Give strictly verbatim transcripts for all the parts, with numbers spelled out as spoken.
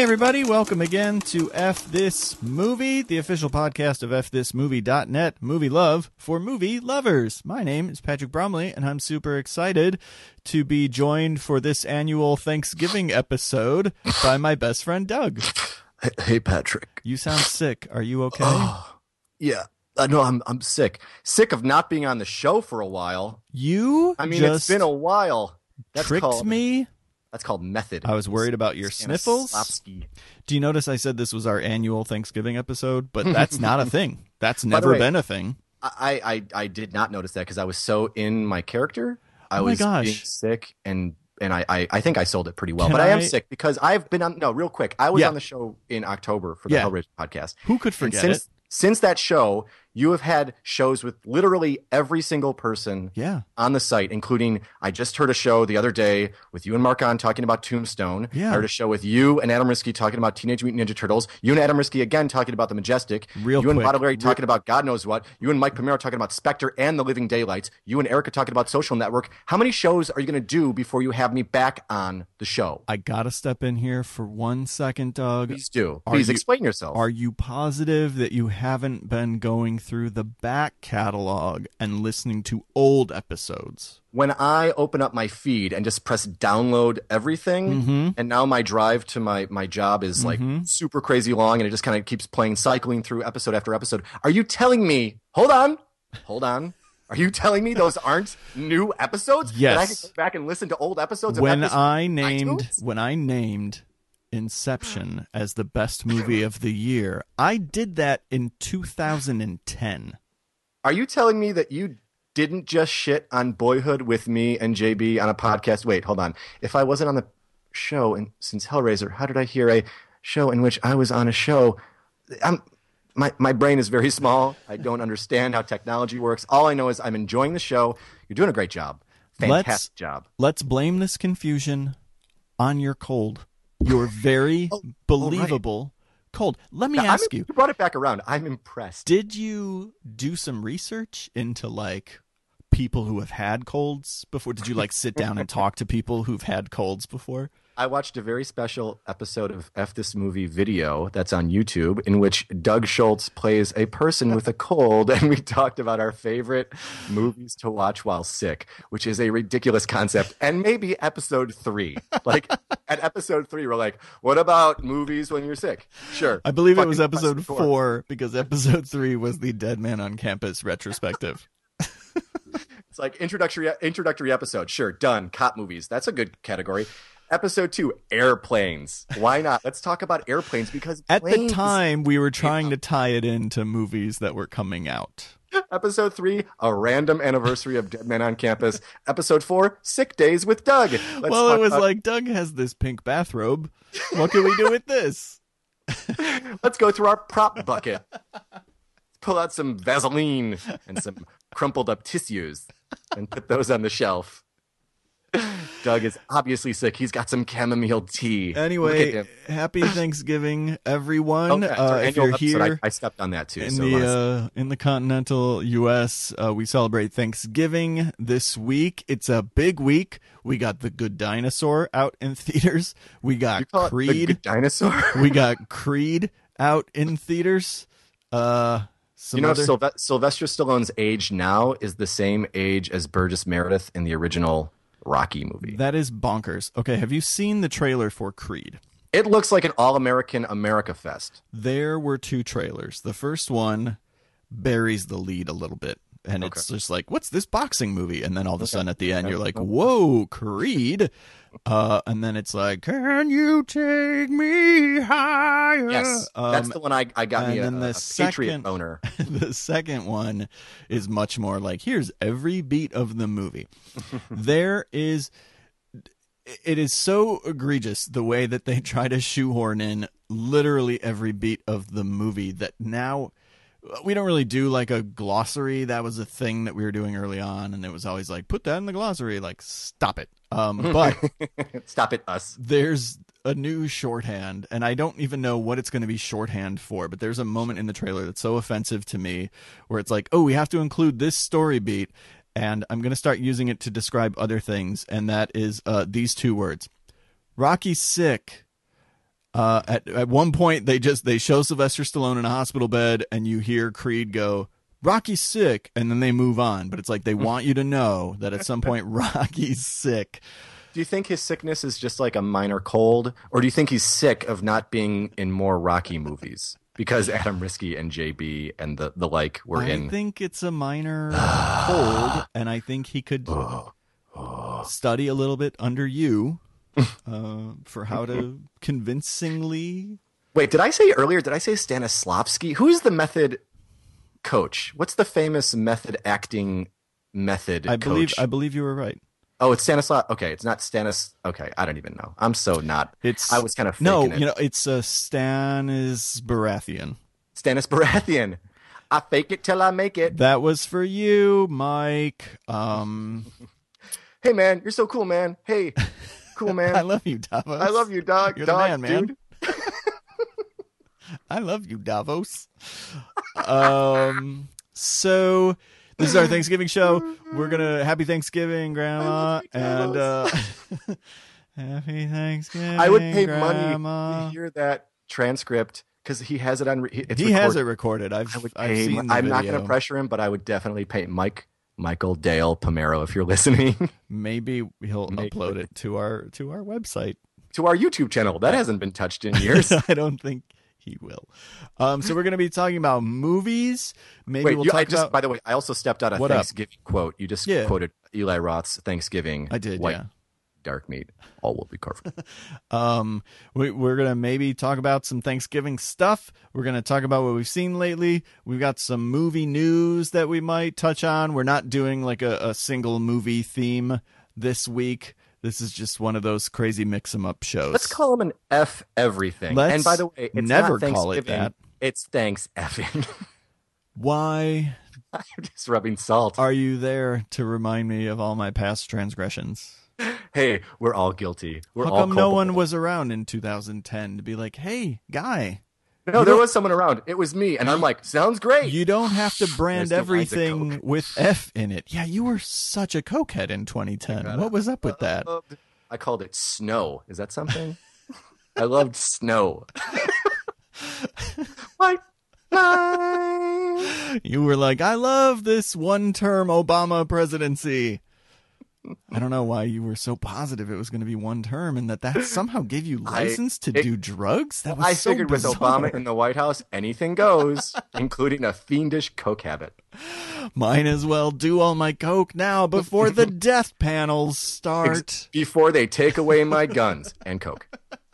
everybody, welcome again to F This Movie, the official podcast of F This Movie dot net, movie love for movie lovers. My name is Patrick Bromley, and I'm super excited to be joined for this annual Thanksgiving episode by my best friend, Doug. Hey, Patrick. You sound sick. Are you okay? Oh, yeah. I know I'm I'm sick. Sick of not being on the show for a while. You I mean, just it's been a while. That's tricked called, me. That's called method. I was worried about your sniffles. Stanislavski. Do you notice I said this was our annual Thanksgiving episode? But that's not a thing. That's never way, been a thing. I, I, I did not notice that because I was so in my character. I oh my was gosh. being sick, and and I, I, I think I sold it pretty well. Can but I, I am I... sick because I've been on. No, real quick. I was yeah. on the show in October for the yeah. Hellraiser podcast. Who could forget since, it? Since that show, you have had shows with literally every single person yeah. on the site, including I just heard a show the other day with you and Mark on talking about Tombstone. Yeah. I heard a show with you and Adam Risky talking about Teenage Mutant Ninja Turtles. You and Adam Risky again talking about The Majestic. Real you and quick. Baudelaire talking about God knows what. You and Mike Pomero talking about Spectre and The Living Daylights. You and Erica talking about Social Network. How many shows are you going to do before you have me back on the show? I gotta step in here for one second, Doug. Please do. Are Please you, explain yourself. Are you positive that you haven't been going through the back catalog and listening to old episodes? When I open up my feed and just press download everything, mm-hmm. and now my drive to my, my job is like mm-hmm. super crazy long, and it just kind of keeps playing, cycling through episode after episode. Are you telling me, hold on, hold on. Are you telling me those aren't new episodes? Yes. That I can go back and listen to old episodes? When of I named, iTunes? when I named Inception as the best movie of the year, I did that in two thousand ten. Are you telling me that you didn't just shit on Boyhood with me and J B on a podcast? Wait, hold on. If I wasn't on the show and since Hellraiser, how did I hear a show in which I was on a show? I'm, my, my brain is very small. I don't understand how technology works. All I know is I'm enjoying the show. You're doing a great job. Fantastic let's, job. Let's blame this confusion on your cold. Your very oh, believable... oh, right. Cold. Let me now, ask I'm, you. You brought it back around. I'm impressed. Did you do some research into like people who have had colds before? Did you like sit down and talk to people who've had colds before? I watched a very special episode of F This Movie Video that's on YouTube in which Doug Schultz plays a person with a cold, and we talked about our favorite movies to watch while sick, which is a ridiculous concept. And maybe episode three. Like at episode three, we're like, what about movies when you're sick? Sure. I believe Fucking it was episode four. four because episode three was the Dead Man on Campus retrospective. It's like introductory introductory episode. Sure, done. Cop movies. That's a good category. Episode two, airplanes. Why not? Let's talk about airplanes because at the planes... time we were trying to tie it into movies that were coming out. Episode three, a random anniversary of Dead Man on Campus. Episode four, sick days with Doug. Let's well, it was about... like Doug has this pink bathrobe. What can we do with this? Let's go through our prop bucket. Pull out some Vaseline and some crumpled up tissues and put those on the shelf. Doug is obviously sick. He's got some chamomile tea. Anyway, happy Thanksgiving, everyone. Oh, yeah, uh, if you're episode, here, I, I stepped on that too. In so the uh, in the continental U S, uh, we celebrate Thanksgiving this week. It's a big week. We got The Good Dinosaur out in theaters. We got you call Creed. It the Good Dinosaur. We got Creed out in theaters. Uh, some you know, other... Sylve- Sylvester Stallone's age now is the same age as Burgess Meredith in the original Rocky movie. That is bonkers. Okay, have you seen the trailer for Creed? It looks like an all-American America Fest. There were two trailers. The first one buries the lead a little bit, and okay. It's just like, what's this boxing movie? And then all of a okay. sudden at the end, you're like, whoa, Creed. Uh, and then it's like, can you take me higher? Yes, um, that's the one I, I got me a, the a second, Patriot boner. The second one is much more like, here's every beat of the movie. There is, it is so egregious the way that they try to shoehorn in literally every beat of the movie that now we don't really do like a glossary. That was a thing that we were doing early on, and it was always like, put that in the glossary. Like, stop it. Um, but stop it, us. There's a new shorthand, and I don't even know what it's going to be shorthand for, but there's a moment in the trailer that's so offensive to me where it's like, oh, we have to include this story beat, and I'm going to start using it to describe other things, and that is uh, these two words. Rocky's sick. Uh, at at one point, they just they show Sylvester Stallone in a hospital bed, and you hear Creed go, "Rocky's sick," and then they move on. But it's like they want you to know that at some point Rocky's sick. Do you think his sickness is just like a minor cold, or do you think he's sick of not being in more Rocky movies because Adam Risky and J B and the, the like were I in? I think it's a minor cold, and I think he could study a little bit under you uh, for how to convincingly. Wait, did I say earlier? Did I say Stanislavski? Who's the method coach? What's the famous method acting method I coach? believe I believe you were right. Oh, it's Stanislav. Okay, it's not Stanis. Okay, I don't even know. I'm so not. It's I was kind of no, faking it. you know, it's a uh, Stanis Baratheon. Stanis Baratheon. I fake it till I make it. That was for you, Mike. Um, hey, man, you're so cool, man. Hey, cool, man. I love you, Davos. I love you, dog. You're dog, the man, man. dude. I love you, Davos. um, so this is our Thanksgiving show. We're gonna happy Thanksgiving, Grandma, you, and uh, happy Thanksgiving. I would pay Grandma. money to hear that transcript because he has it on. Re- it's he recorded. has it recorded. I've I would I've pay, seen the I'm not video. going to pressure him, but I would definitely pay Mike, Michael Dale Pomero if you're listening Maybe he'll Make upload it to our to our website. to our YouTube channel. That hasn't been touched in years. I don't think he will. Um, so we're going to be talking about movies. Maybe Wait, we'll you, talk I just, about. by the way, I also stepped out a What up? Thanksgiving quote. You just Yeah. quoted Eli Roth's Thanksgiving. I did, white, yeah. Dark meat, all will be covered. Um, we, we're gonna maybe talk about some Thanksgiving stuff. We're gonna talk about what we've seen lately. We've got some movie news that we might touch on. We're not doing like a, a single movie theme this week. This is just one of those crazy mix 'em up shows. Let's call him an F everything. Let's and by the way, it's never not call it Thanksgiving, that. It's thanks effing. Why I'm just rubbing salt. are you there to remind me of all my past transgressions? Hey, we're all guilty. We're How all come no one culpable. was around in two thousand ten to be like, "Hey, guy, No, You there don't- was someone around. It was me, and I'm like, sounds great. you don't have to brand There's still lines of everything Coke. with F in it." Yeah, you were such a cokehead in twenty ten. God, What was up with that? I called it snow. Is that something? I loved snow. White line. You were like, "I love this one-term Obama presidency." I don't know why you were so positive it was going to be one term and that that somehow gave you I- license to it- do drugs. That was I so figured bizarre. with Obama in the White House, anything goes, including a fiendish coke habit. Might as well do all my coke now before the death panels start. Before they take away my guns and coke.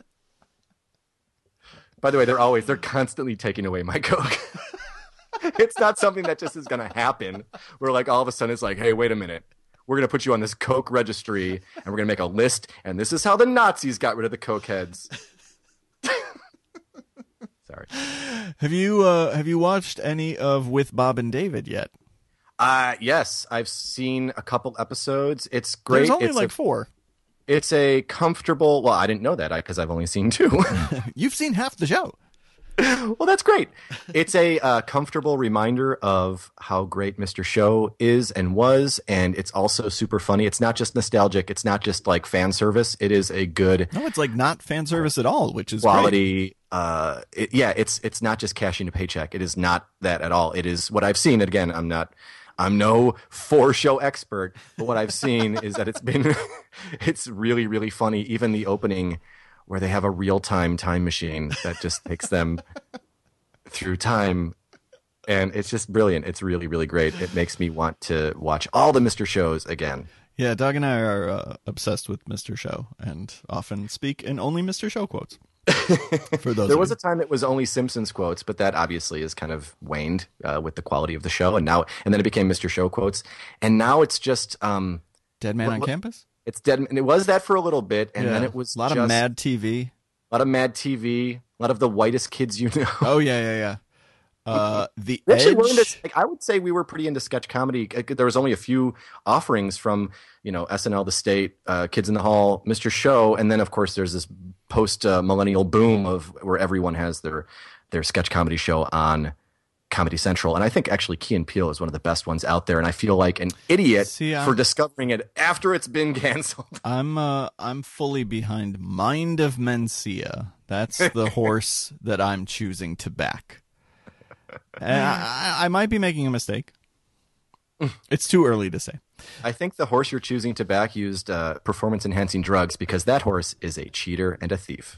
By the way, they're always, they're constantly taking away my coke. It's not something that just is going to happen where like all of a sudden it's like, hey, wait a minute. We're going to put you on this coke registry and we're going to make a list. And this is how the Nazis got rid of the coke heads. Sorry. Have you uh, have you watched any of With Bob and David yet? Uh, yes, I've seen a couple episodes. It's great. There's only it's like a, four. It's a comfortable. Well, I didn't know that because I've only seen two. You've seen half the show. Well, that's great. It's a uh, comfortable reminder of how great Mister Show is and was, and it's also super funny. It's not just nostalgic. It's not just like fan service. It is a good No, it's like not fan service at all, which is great. quality. Uh, it, yeah, it's it's not just cashing a paycheck. It is not that at all. It is what I've seen. Again, I'm not. I'm no four show expert, but what I've seen is that it's been, it's really, really funny. Even the opening where they have a real time time machine that just takes them through time. And it's just brilliant. It's really, really great. It makes me want to watch all the Mister Shows again. Yeah, Doug and I are uh, obsessed with Mister Show and often speak in only Mister Show quotes. For those There of was you. a time it was only Simpsons quotes, but that obviously is kind of waned uh, with the quality of the show. And now, and then it became Mister Show quotes. And now it's just, um, Dead Man what- on what- Campus. it's dead. And it was that for a little bit. And Yeah. then it was a lot just of Mad T V. a lot of Mad T V, a lot of the whitest kids you know. Oh yeah, yeah, yeah. Uh, the We actually Edge. were into, like, I would say we were pretty into sketch comedy. Uh, There was only a few offerings from, you know, S N L, The State, uh, Kids in the Hall, Mister Show, and then of course there's this post uh, millennial boom of where everyone has their their sketch comedy show on Comedy Central. And I think actually Key and Peele is one of the best ones out there. And I feel like an idiot See, for discovering it after it's been canceled. I'm uh, I'm fully behind Mind of Mencia. That's the horse that I'm choosing to back. And I, I, I might be making a mistake. It's too early to say. I think the horse you're choosing to back used uh, performance-enhancing drugs because that horse is a cheater and a thief.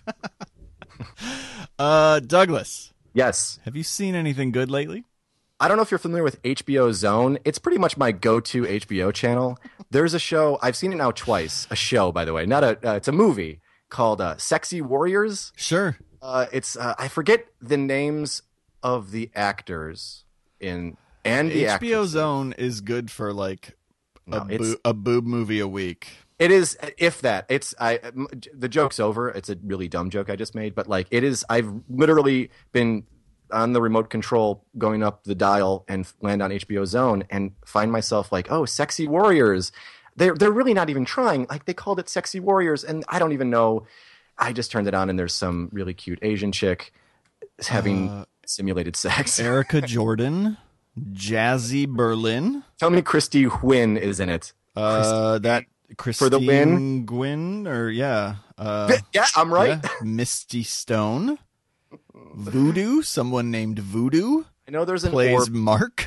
uh, Douglas. Yes. Have you seen anything good lately? I don't know if you're familiar with H B O Zone. It's pretty much my go-to H B O channel. There's a show, I've seen it now twice. A show, by the way, not a. Uh, it's a movie called uh, Sexy Warriors. Sure. Uh, it's uh, I forget the names of the actors in and the H B O actresses. Zone is good for like No, a, it's- bo- a boob movie a week. It is, if that. It's I. The joke's over. It's a really dumb joke I just made, but like it is. I've literally been on the remote control going up the dial and land on H B O Zone and find myself like, oh, Sexy Warriors. They're they're really not even trying. Like they called it Sexy Warriors, and I don't even know. I just turned it on, and there's some really cute Asian chick having Uh, simulated sex. Erica Jordan, Jazzy Berlin, Tell me, Christy Huynh is in it. uh, that Christine For the win. Gwynn, or yeah, uh, Yeah, I'm right. yeah, Misty Stone, Voodoo, someone named Voodoo I know there's an plays orb. Mark.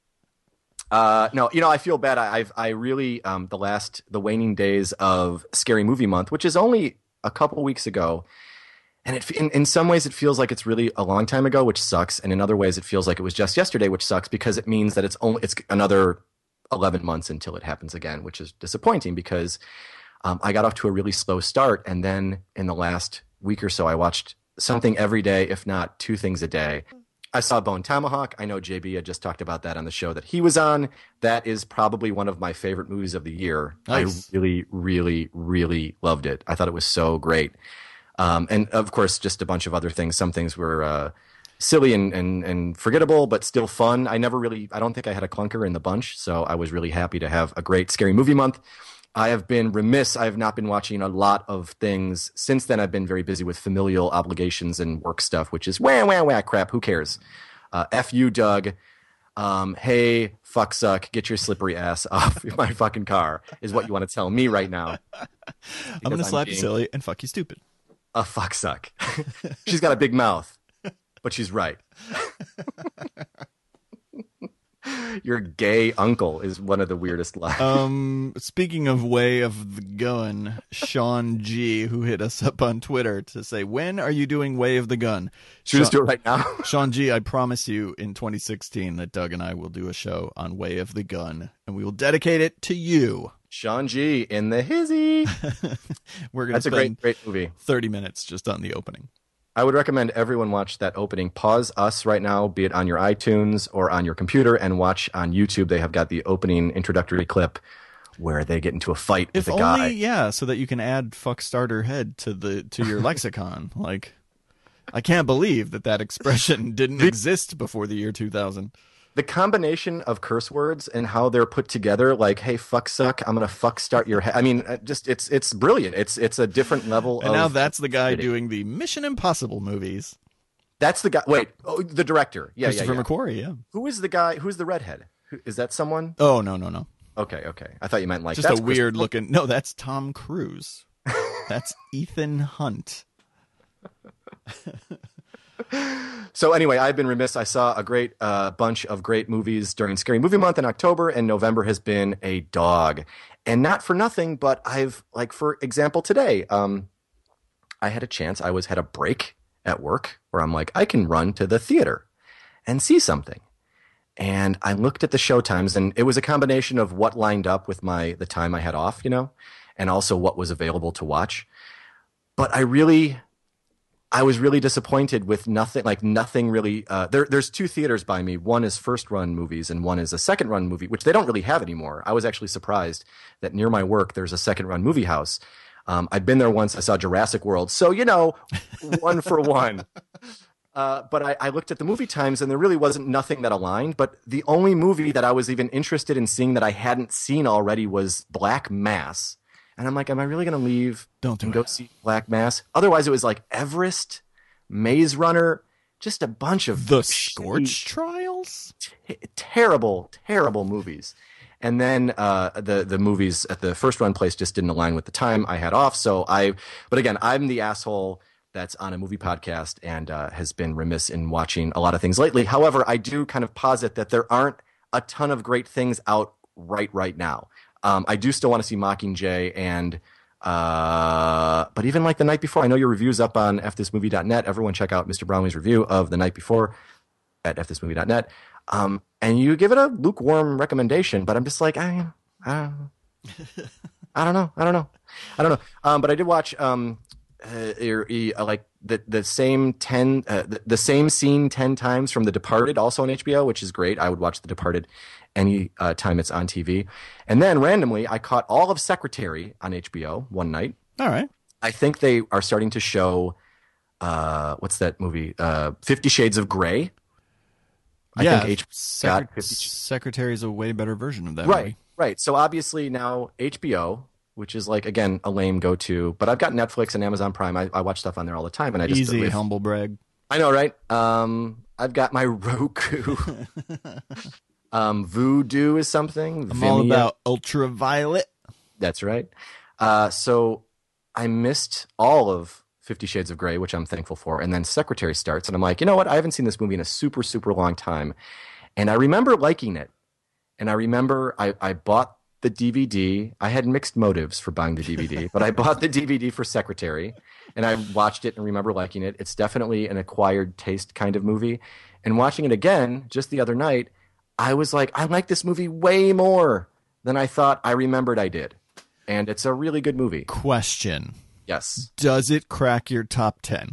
Uh, no, you know, I feel bad. I, I've, I really, um, the last, the waning days of Scary Movie Month, which is only a couple weeks ago. And it, in, in some ways it feels like it's really a long time ago, which sucks. And in other ways it feels like it was just yesterday, which sucks because it means that it's only, it's another eleven months until it happens again, which is disappointing because, um, I got off to a really slow start. And then in the last week or so, I watched something every day, if not two things a day. I saw Bone Tomahawk. I know J B had just talked about that on the show that he was on. That is probably one of my favorite movies of the year. Nice. I really, really, really loved it. I thought it was so great. Um, and of course, just a bunch of other things. Some things were uh, silly and, and, and forgettable, but still fun. I never really, I don't think I had a clunker in the bunch. So I was really happy to have a great Scary Movie Month. I have been remiss. I have not been watching a lot of things. Since then, I've been very busy with familial obligations and work stuff, which is wah, wah, wah, crap. Who cares? Uh, F you, Doug. Um, hey, fuck suck. Get your slippery ass off my fucking car is what you want to tell me right now. I'm Because gonna slap you being silly and fuck you stupid. A fuck suck. She's got a big mouth, but she's right. Your gay uncle is one of the weirdest lines. Um, speaking of Way of the Gun, Sean G, who hit us up on Twitter to say, when are you doing Way of the Gun? Should we just do it right now? Sean G, I promise you in twenty sixteen that Doug and I will do a show on Way of the Gun, and we will dedicate it to you. Sean G in the hizzy. We're going to That's a spend great, great movie. thirty minutes just on the opening. I would recommend everyone watch that opening. Pause us right now, be it on your iTunes or on your computer, and watch on YouTube. They have got the opening introductory clip where they get into a fight If with a only, guy. yeah, so that you can add fuck starter head to the to your lexicon. Like, I can't believe that that expression didn't exist before the year two thousand. The combination of curse words and how they're put together, like "Hey, fuck suck," I'm gonna fuck start your head. I mean, uh, just it's it's brilliant. It's it's a different level. And of now that's the guy creating. doing the Mission Impossible movies. That's the guy. Wait, oh, the director. Yeah, yeah, Christopher yeah. McQuarrie, yeah. Who is the guy? Who's the redhead? Who, is that someone? Oh, no, no, no. Okay, okay. I thought you meant like Just that's a weird looking. No, that's Tom Cruise. That's Ethan Hunt. So anyway, I've been remiss. I saw a great uh, bunch of great movies during Scary Movie Month in October, and November has been a dog. And not for nothing, but I've, like, for example, today, um, I had a chance. I was had a break at work where I'm like, I can run to the theater and see something. And I looked at the show times, and it was a combination of what lined up with my the time I had off, you know, and also what was available to watch. But I really... I was really disappointed with nothing, like nothing really. Uh, there, there's two theaters by me. One is first run movies and one is a second run movie, which they don't really have anymore. I was actually surprised that near my work, there's a second run movie house. Um, I'd been there once. I saw Jurassic World. So, you know, one for one. Uh, but I, I looked at the movie times and there really wasn't nothing that aligned. But the only movie that I was even interested in seeing that I hadn't seen already was Black Mass. And I'm like, am I really going to leave Don't do and it. go see Black Mass? Otherwise, it was like Everest, Maze Runner, just a bunch of The shitty, Scorch Trials? t- terrible, terrible movies. And then uh, the the movies at the first run place just didn't align with the time I had off. So I, but again, I'm the asshole that's on a movie podcast and uh, has been remiss in watching a lot of things lately. However, I do kind of posit that there aren't a ton of great things out right right now. Um, I do still want to see Mockingjay and. Uh, but even like The Night Before, I know your review's up on f this movie dot net. Everyone check out Mister Brownlee's review of The Night Before at f this movie dot net. Um, and you give it a lukewarm recommendation, but I'm just like, I, I, I don't know. I don't know. I don't know. Um, but I did watch, um, uh, uh, like the, the same ten, uh, the, the same scene ten times from The Departed, also on H B O, which is great. I would watch The Departed any uh, time it's on T V. And then randomly, I caught all of Secretary on H B O one night. All right. I think they are starting to show, uh, what's that movie? Uh, Fifty Shades of Grey. I yeah, think H B O Secret- got fifty Secretary is a way better version of that Right, movie. right. So obviously now H B O, which is like, again, a lame go-to, but I've got Netflix and Amazon Prime. I, I watch stuff on there all the time. And I just Easy, really- humble brag. I know, right? Um, I've got my Roku. um, Voodoo is something. I'm all Vimeo. about ultraviolet. That's right. Uh, so I missed all of Fifty Shades of Grey, which I'm thankful for. And then Secretary starts, and I'm like, you know what? I haven't seen this movie in a super, super long time. And I remember liking it. And I remember I, I bought the D V D. I had mixed motives for buying the D V D, but I bought the D V D for Secretary, and I watched it and remember liking it. It's definitely an acquired taste kind of movie. And watching it again just the other night, I was like, I like this movie way more than I thought I remembered I did. And it's a really good movie. Question. Yes. Does it crack your top ten?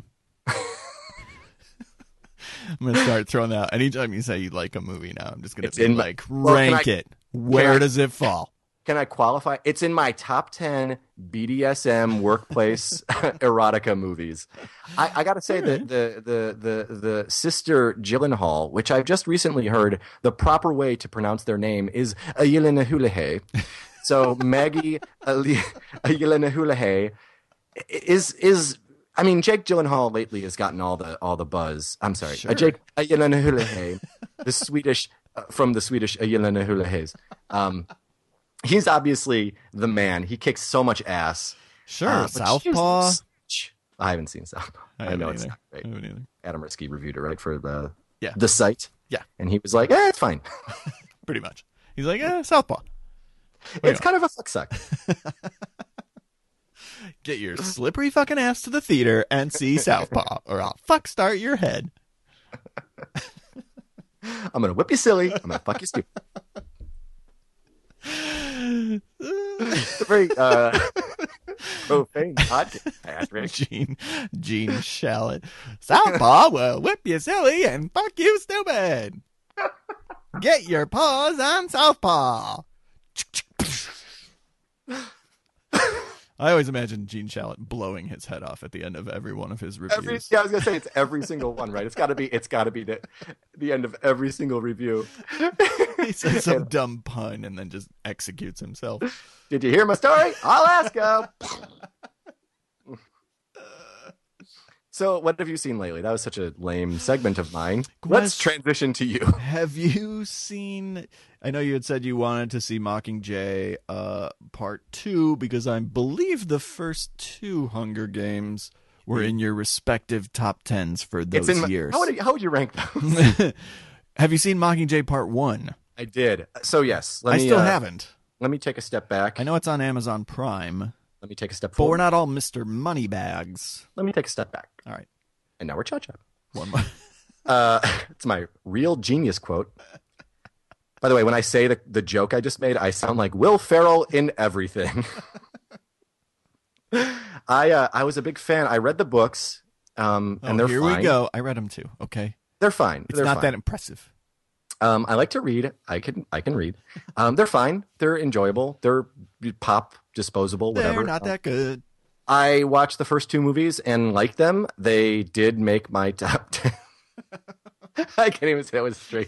I'm going to start throwing that out. Anytime you say you like a movie now, I'm just going It's to in my- like Well, can rank I- it. Where I- does it fall? Can I qualify? It's in my top ten B D S M workplace erotica movies. I, I got to say that the, the the the sister Gyllenhaal, which I've just recently heard, the proper way to pronounce their name is Ayilena So Maggie Ayilena is is I mean Jake Gyllenhaal lately has gotten all the all the buzz. I'm sorry, Sure. uh, Jake Ayilena the Swedish uh, from the Swedish Ayilena Um, he's obviously the man. He kicks so much ass. Sure. Uh, but Southpaw. she's- I haven't seen Southpaw. I, haven't know it's either. not great. I haven't either. Adam Ritzky reviewed it right for the Yeah. the site. Yeah. And he was like, "Eh, it's fine. Pretty much. He's like, eh, Southpaw. It's kind of a fuck suck." Get your slippery fucking ass to the theater and see Southpaw, or I'll fuck start your head. I'm gonna whip you silly. I'm gonna fuck you stupid. It's a very uh, profane podcast, Patrick. Gene, Gene Shalit. Southpaw will whip you silly and fuck you stupid. Get your paws on Southpaw. I always imagine Gene Shalit blowing his head off at the end of every one of his reviews. Every, yeah, I was gonna say it's every single one, right? It's got to be. It's got to be the, the end of every single review. He says some dumb pun and then just executes himself. Did you hear my story? Alaska. So, what have you seen lately? That was such a lame segment of mine. Let's Quest- transition to you. Have you seen? I know you had said you wanted to see Mockingjay uh, Part Two because I believe the first two Hunger Games were in your respective top tens for those It's in my, years. How would, you, how would you rank those? Have you seen Mockingjay Part One? I did. So yes, let I me, still uh, haven't. Let me take a step back. I know it's on Amazon Prime, Let me take a step but we're forward. not all Mister Moneybags. Let me take a step back. All right, And now we're cha cha. one more. Uh, it's my real genius quote. By the way, when I say the, the joke I just made, I sound like Will Ferrell in everything. I uh, I was a big fan. I read the books, um, and Oh, they're here fine. we go. I read them too. Okay, They're fine. it's they're not fine. that impressive. Um, I like to read. I can I can read. Um, they're fine. They're enjoyable. They're pop, disposable, whatever. They're not that good. I watched the first two movies and liked them. They did make my top ten. I can't even say that was straight.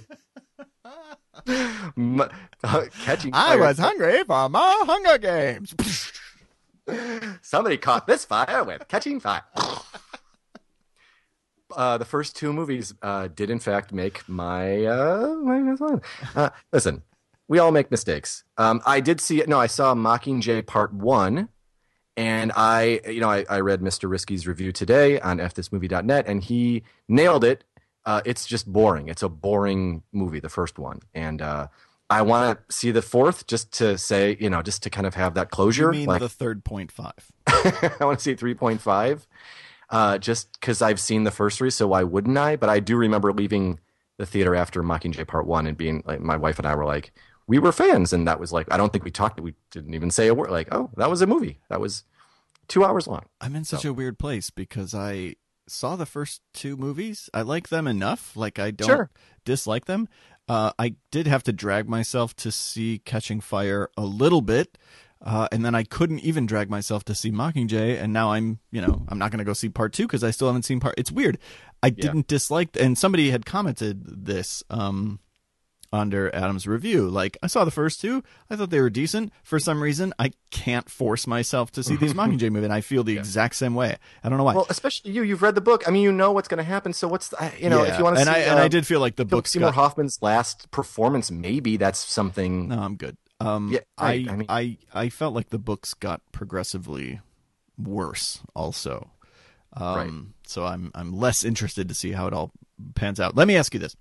M- uh, catching I fire. was hungry for more Hunger Games. Somebody caught this fire with catching fire. uh, the first two movies uh, did in fact make my uh, my fun. Uh, listen, we all make mistakes. Um, I did see it. No, I saw Mockingjay Part One, and I, you know, I, I read Mister Risky's review today on f this movie dot net, and he nailed it. Uh, it's just boring. It's a boring movie, the first one, and uh, I want to see the fourth just to say, you know, just to kind of have that closure. You mean like, the third point five? I want to see three point five. Uh, just because I've seen the first three, so why wouldn't I? But I do remember leaving the theater after Mockingjay Part One and being like, my wife and I were like, we were fans, and that was like, I don't think we talked, we didn't even say a word. Like, oh, that was a movie. That was two hours long. I'm in such So. a weird place because I saw the first two movies. I like them enough. Like I don't Sure. dislike them. Uh, I did have to drag myself to see Catching Fire a little bit. Uh, and then I couldn't even drag myself to see Mockingjay, and now I'm, you know, I'm not going to go see part two because I still haven't seen part. It's weird. I Yeah. didn't dislike, and somebody had commented this um, under Adam's review. Like, I saw the first two, I thought they were decent. For some reason, I can't force myself to see these Mockingjay movies, and I feel the Yeah. exact same way. I don't know why. Well, especially you. You've read the book. I mean, you know what's going to happen. So what's the, you know, Yeah. if you want to and see, I and uh, I did feel like the Philip book Seymour got. Hoffman's last performance, maybe that's something. No, I'm good. Um, Yeah, I, right, I I, mean- I I felt like the books got progressively worse. Also, um, Right. so I'm I'm less interested to see how it all pans out. Let me ask you this: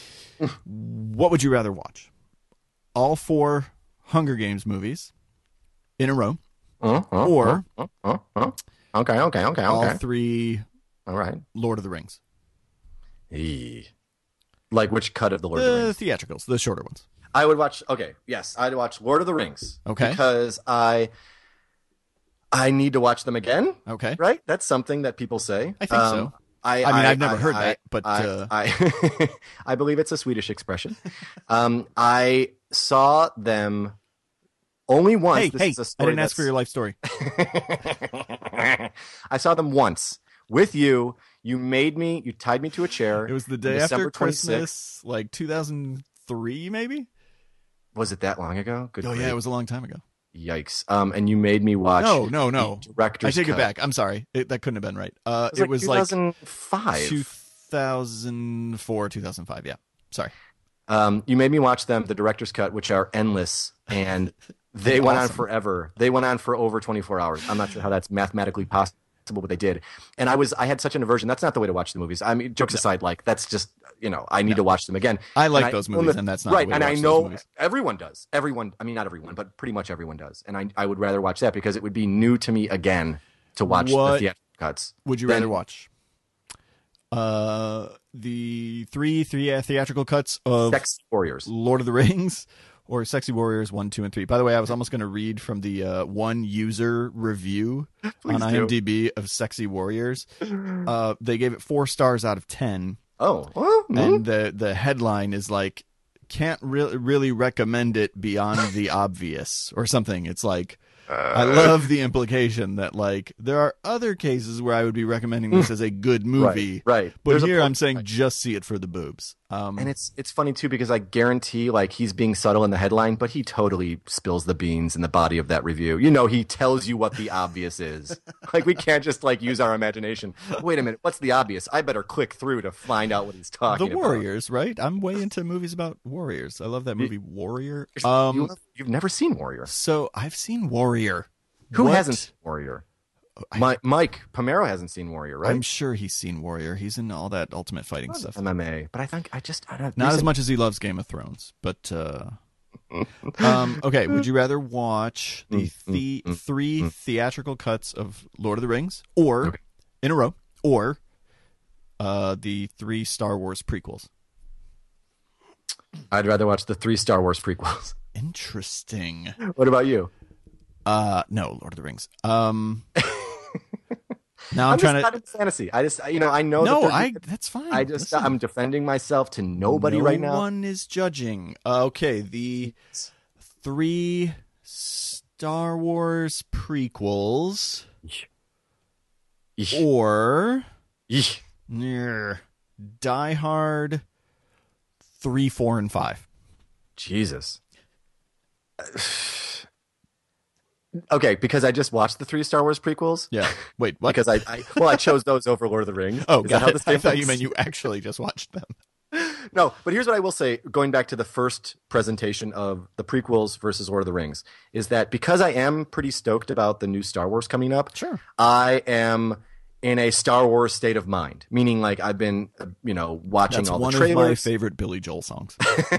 what would you rather watch? All four Hunger Games movies in a row, Uh, uh, or uh, uh, uh. Okay, okay, okay, all okay. three All right. Lord of the Rings, Eee. Like which cut of the Lord of the the Rings? theatricals, the shorter ones. I would watch. Okay, yes, I'd watch Lord of the Rings. Okay. Because I, I need to watch them again. Okay, Right? That's something that people say. I think so. I, I mean, I, I've never I- heard I- that, but, I, uh... I, I believe it's a Swedish expression. um, I saw them only once. hey, This hey, is a I story didn't ask for your life story. that's- I saw them once with you. You made me. You tied me to a chair. It was the on day December after Christmas, like two thousand three, maybe. Was it that long ago? Good. Oh yeah, grief. it was a long time ago. Yikes. Um, and you made me watch. No, no, no. the director's I take cut. it back. I'm sorry. It, that couldn't have been right. Uh, It it was like, two thousand five. two thousand four, two thousand five. Yeah. Sorry. Um, you made me watch them, the director's cut, which are endless, and they went on Awesome. forever. They went on for over twenty-four hours. I'm not sure how that's mathematically possible, but they did. And I was, I had such an aversion. That's not the way to watch the movies. I mean, jokes aside, like that's just, you know, I need to watch them again. I like And those own movies, the- and that's not right. the way And to I watch those know movies. everyone does. Everyone. I mean, not everyone, but pretty much everyone does. And I, I would rather watch that because it would be new to me again to watch What the theatrical cuts. Would you Then- rather watch uh, the three three theatrical cuts of Sex Warriors. Lord of the Rings or Sexy Warriors one, two, and three? By the way, I was almost going to read from the uh, one user review Please on do. IMDb of Sexy Warriors. Uh, they gave it four stars out of ten. Oh, well, mm, And the the headline is like, can't really really recommend it beyond the obvious or something. It's like, I love the implication that like there are other cases where I would be recommending this as a good movie, right, right. but There's a here point- I'm saying right. just see it for the boobs. Um, And it's it's funny too because I guarantee like he's being subtle in the headline, but he totally spills the beans in the body of that review. You know, he tells you what the obvious is. Like we can't just like use our imagination. Wait a minute, what's the obvious? I better click through to find out what he's the talking about. Warriors, right? I'm way into movies about warriors. I love that movie Warrior. You, Um, you've never seen Warrior. so I've seen Warrior. Who What- hasn't seen Warrior? My, Mike Pomero hasn't seen Warrior, right? I'm sure he's seen Warrior. He's in all that Ultimate Fighting stuff. M M A, but I think I just I don't, Not as recent- much as he loves Game of Thrones, but uh, um, okay. Would you rather watch the, the three theatrical cuts of Lord of the Rings, or Okay. in a row, or uh, the three Star Wars prequels? I'd rather watch the three Star Wars prequels. Interesting. What about you? Uh, no, Lord of the Rings. Um, now I'm, I'm, trying just not to. in fantasy. I just you know I know. No, that they're- I. That's fine. I just Listen. I'm defending myself to nobody no right now. one is judging. Uh, okay, the three Star Wars prequels, Yeesh. or Yeesh. near Die Hard three, four, and five. Jesus. Okay, because I just watched the three Star Wars prequels. Yeah. Wait, what? Because I, I well, I chose those over Lord of the Rings. Oh, Is got that how it. this I game thought you works? meant you actually just watched them. No, but here's what I will say, going back to the first presentation of the prequels versus Lord of the Rings, is that because I am pretty stoked about the new Star Wars coming up, Sure. I am in a Star Wars state of mind, meaning like I've been, uh, you know, watching That's all one the of my trailers. favorite Billy Joel songs.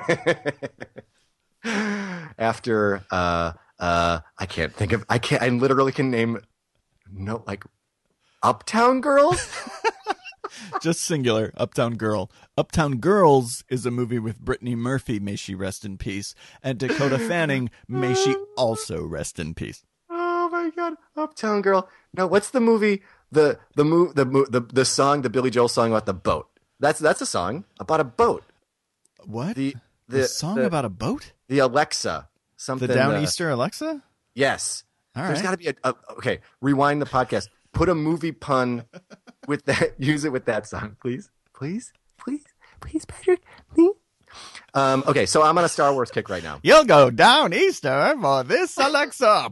After, uh, uh, I can't think of, I can't, I literally can name, no, like, Uptown Girls? Just singular, Uptown Girl. Uptown Girls is a movie with Brittany Murphy, may she rest in peace, and Dakota Fanning, may she also rest in peace. Oh my God, Uptown Girl. No, what's the movie? The the move the mo- the the song, the Billy Joel song about the boat. That's that's a song about a boat. What? The The, the song the, about a boat? the Alexa something. The uh, Downeaster Alexa? yes. All There's right. got to be a, a okay. Rewind the podcast. Put a movie pun with that. Use it with that song, please, please, please, please, Patrick, please. Um, okay, so I'm on a Star Wars kick right now. You'll go down Easter for this Alexa.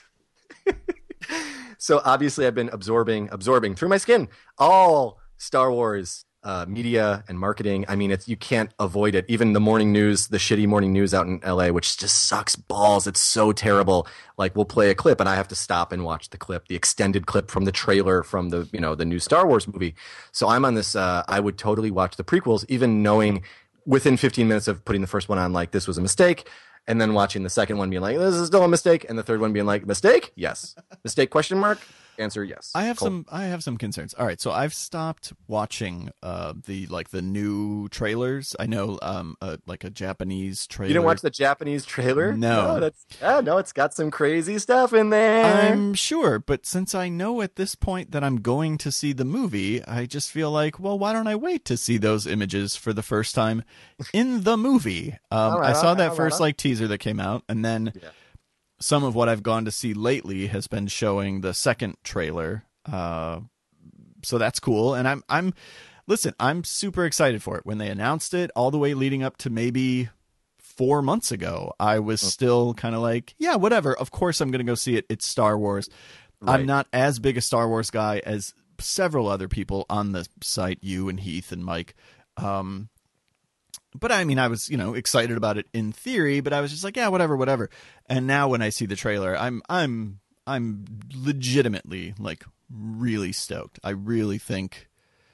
So obviously I've been absorbing, absorbing through my skin all Star Wars uh, media and marketing. I mean, it's you can't avoid it. Even the morning news, the shitty morning news out in L A, which just sucks balls. It's so terrible. Like we'll play a clip and I have to stop and watch the clip, the extended clip from the trailer from the you know the new Star Wars movie. So I'm on this. Uh, I would totally watch the prequels, even knowing within fifteen minutes of putting the first one on, like this was a mistake. And then watching the second one being like, this is still a mistake. And the third one being like, mistake? Yes. Mistake question mark? Answer yes. I have Cool. some I have some concerns. All right, so I've stopped watching uh the like the new trailers. I know um uh, like a Japanese trailer. You didn't watch the Japanese trailer? No. No, that's yeah, no, it's got some crazy stuff in there. I'm sure, but since I know at this point that I'm going to see the movie, I just feel like, well, why don't I wait to see those images for the first time in the movie? Um, All right, I saw all that right, all first right. like teaser that came out, and then Yeah. some of what I've gone to see lately has been showing the second trailer. Uh, so that's cool, and I'm I'm listen, I'm super excited for it. When they announced it, all the way leading up to maybe four months ago, I was still kind of like, yeah, whatever. Of course, I'm going to go see it. It's Star Wars. Right. I'm not as big a Star Wars guy as several other people on the site, you and Heath and Mike. Um, but I mean, I was, you know, excited about it in theory, but I was just like, yeah, whatever, whatever. And now when I see the trailer, I'm, I'm, I'm legitimately like really stoked. I really think,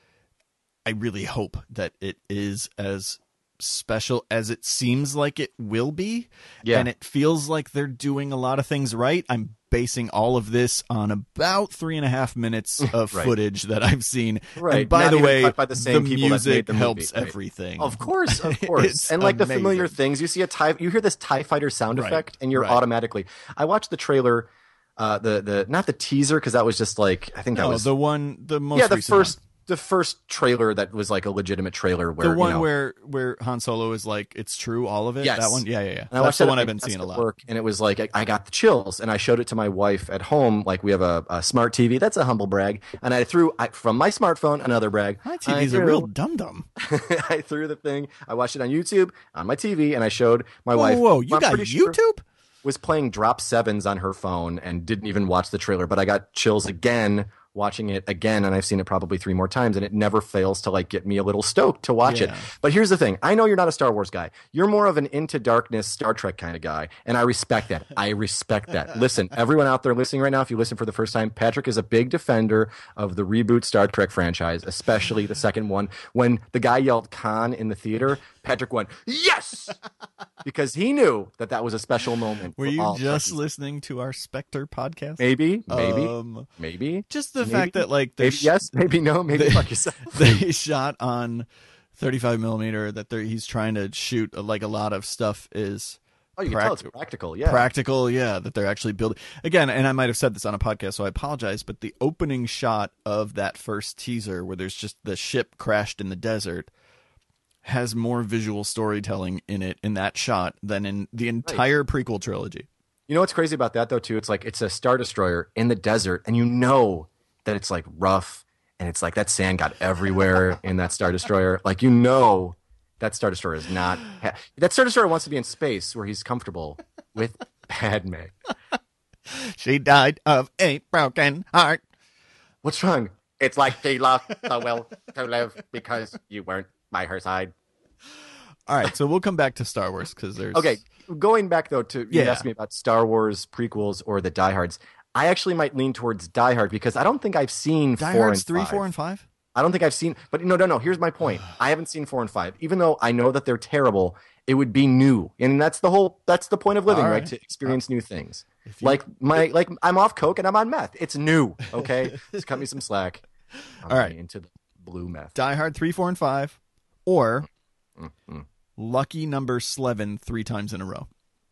I really hope that it is as special as it seems like it will be. Yeah. And it feels like they're doing a lot of things right. I'm basing all of this on about three and a half minutes of Right. footage that I've seen. Right. And by Not the even way, cut by the same people that music made the movie, helps right. everything. Of course, of course. It's And like the amazing. familiar things, you see a TIE, you hear this TIE fighter sound Right, effect and you're right. automatically, I watched the trailer, uh, the, the, not the teaser, cause that was just like, I think that No, was, the one, the most yeah, the recent first, one. the first trailer that was like a legitimate trailer where, The one you know, where where Han Solo is like, it's true, all of it. Yes. That one, yeah, yeah, yeah. And I That's watched the that one at I've my been desk seeing a at lot. Work, and it was like I, I got the chills, and I showed it to my wife at home. Like we have a, a smart T V. That's a humble brag. And I threw I, from my smartphone another brag. My I T V's a threw- real dum dum. I threw the thing. I watched it on YouTube on my T V, and I showed my Whoa, wife. whoa, who you I'm got pretty sure YouTube? Was playing Drop Sevens on her phone and didn't even watch the trailer. But I got chills again watching it again, and I've seen it probably three more times, and it never fails to like get me a little stoked to watch it. Yeah. But here's the thing: I know you're not a Star Wars guy. You're more of an Into Darkness Star Trek kind of guy, and I respect that. I respect that. Listen, everyone out there listening right now, if you listen for the first time, Patrick is a big defender of the reboot Star Trek franchise, especially the second one. When the guy yelled Khan in the theater, Patrick went yes, because he knew that that was a special moment. Were for you all just Trekkies. listening to our Spectre podcast? Maybe, maybe, Um, maybe. just the Maybe. fact that like they Maybe sh- yes, maybe no, maybe they- fuck yourself. they shot on thirty-five millimeter, that they're, he's trying to shoot uh, like a lot of stuff is Oh, you can tell it's pract- practical, yeah. practical, yeah, that they're actually building again. And I might have said this on a podcast, so I apologize, but the opening shot of that first teaser where there's just the ship crashed in the desert has more visual storytelling in it in that shot than in the entire prequel trilogy. You know what's crazy about that though too? It's like it's a Star Destroyer in the desert, and you know that it's like rough, and it's like that sand got everywhere in that Star Destroyer. Like you know that Star Destroyer is not ha- that Star Destroyer wants to be in space where he's comfortable with Padme. She died of a broken heart. What's wrong? It's like she lost the will to live because you weren't by her side. All right, so we'll come back to Star Wars because there's Okay, going back though to you Yeah. asked me about Star Wars prequels or the Die Hards. I actually might lean towards Die Hard because I don't think I've seen Die four Hard's and three, five. four, and five. I don't think I've seen, but no, no, no. Here's my point. I haven't seen four and five, even though I know that they're terrible. It would be new, and that's the whole. That's the point of living, All right? right. To experience new things. If you- Like my, like I'm off coke and I'm on meth. It's new. Okay, just cut me some slack. I'm All right. into the blue meth. Die Hard three, four, and five, or Mm-mm. Lucky Number Slevin three times in a row.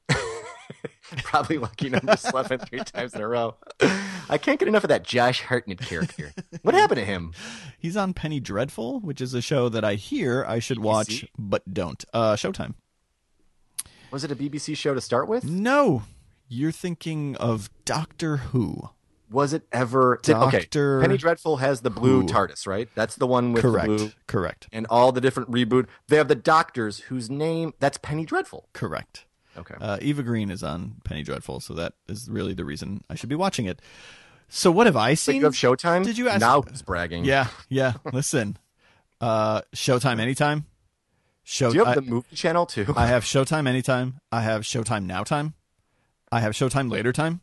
Probably lucky number eleven three times in a row. I can't get enough of that Josh Hartnett character. What happened to him? He's on Penny Dreadful, which is a show that I hear I should watch, B B C? but don't. Uh, Showtime. Was it a B B C show to start with? No, you're thinking of Doctor Who. Was it ever? Did, okay, Doctor Penny Dreadful has the blue Who. TARDIS, right? That's the one with Correct. the blue Correct. and all the different reboot. They have the doctors whose name that's Penny Dreadful. Correct. Okay. Uh, Eva Green is on Penny Dreadful, so that is really the reason I should be watching it. So what have I But seen? you have Showtime? Did you ask? Now who's bragging? Yeah, yeah. Listen, uh, Showtime anytime. Show. Do you have I, the movie channel too? I have Showtime anytime. I have Showtime now time. I have Showtime later time.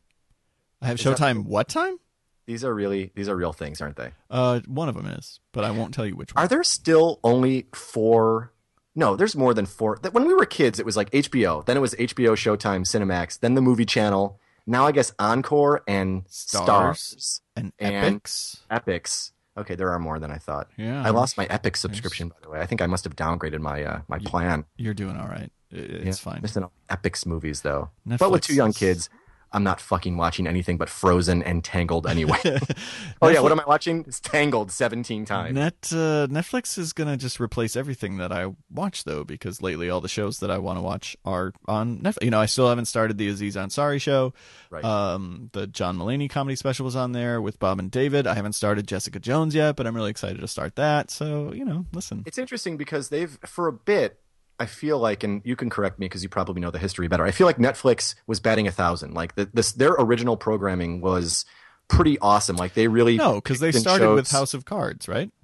I have Is that- Showtime what time? These are really these are real things, aren't they? Uh, one of them is, but I won't tell you which one. Are there still only four? No, there's more than four. That- When we were kids, it was like H B O. Then it was H B O, Showtime, Cinemax. Then the movie channel. Now I guess Encore and Stars. Stars, and and- Epics. Epics. Okay, there are more than I thought. Yeah, I lost my Epic subscription, by the way. I think I must have downgraded my uh, my plan. You're doing all right. It- It's Yeah, fine. Missing out on Epic's movies though. But with Netflix two young is- kids, I'm not fucking watching anything but Frozen and Tangled anyway. Oh yeah, what am I watching? It's Tangled seventeen times. Net uh, Netflix is gonna just replace everything that I watch though, because lately all the shows that I want to watch are on Netflix. You know, I still haven't started the Aziz Ansari show. Right. Um, the John Mulaney comedy special was on there with Bob and David. I haven't started Jessica Jones yet, but I'm really excited to start that. So you know, listen. It's interesting because they've, for a bit, I feel like, and you can correct me because you probably know the history better. I feel like Netflix was batting a thousand. Like the, this, their original programming was pretty awesome. Like they really No, because they picked and started with chose- House of Cards, right?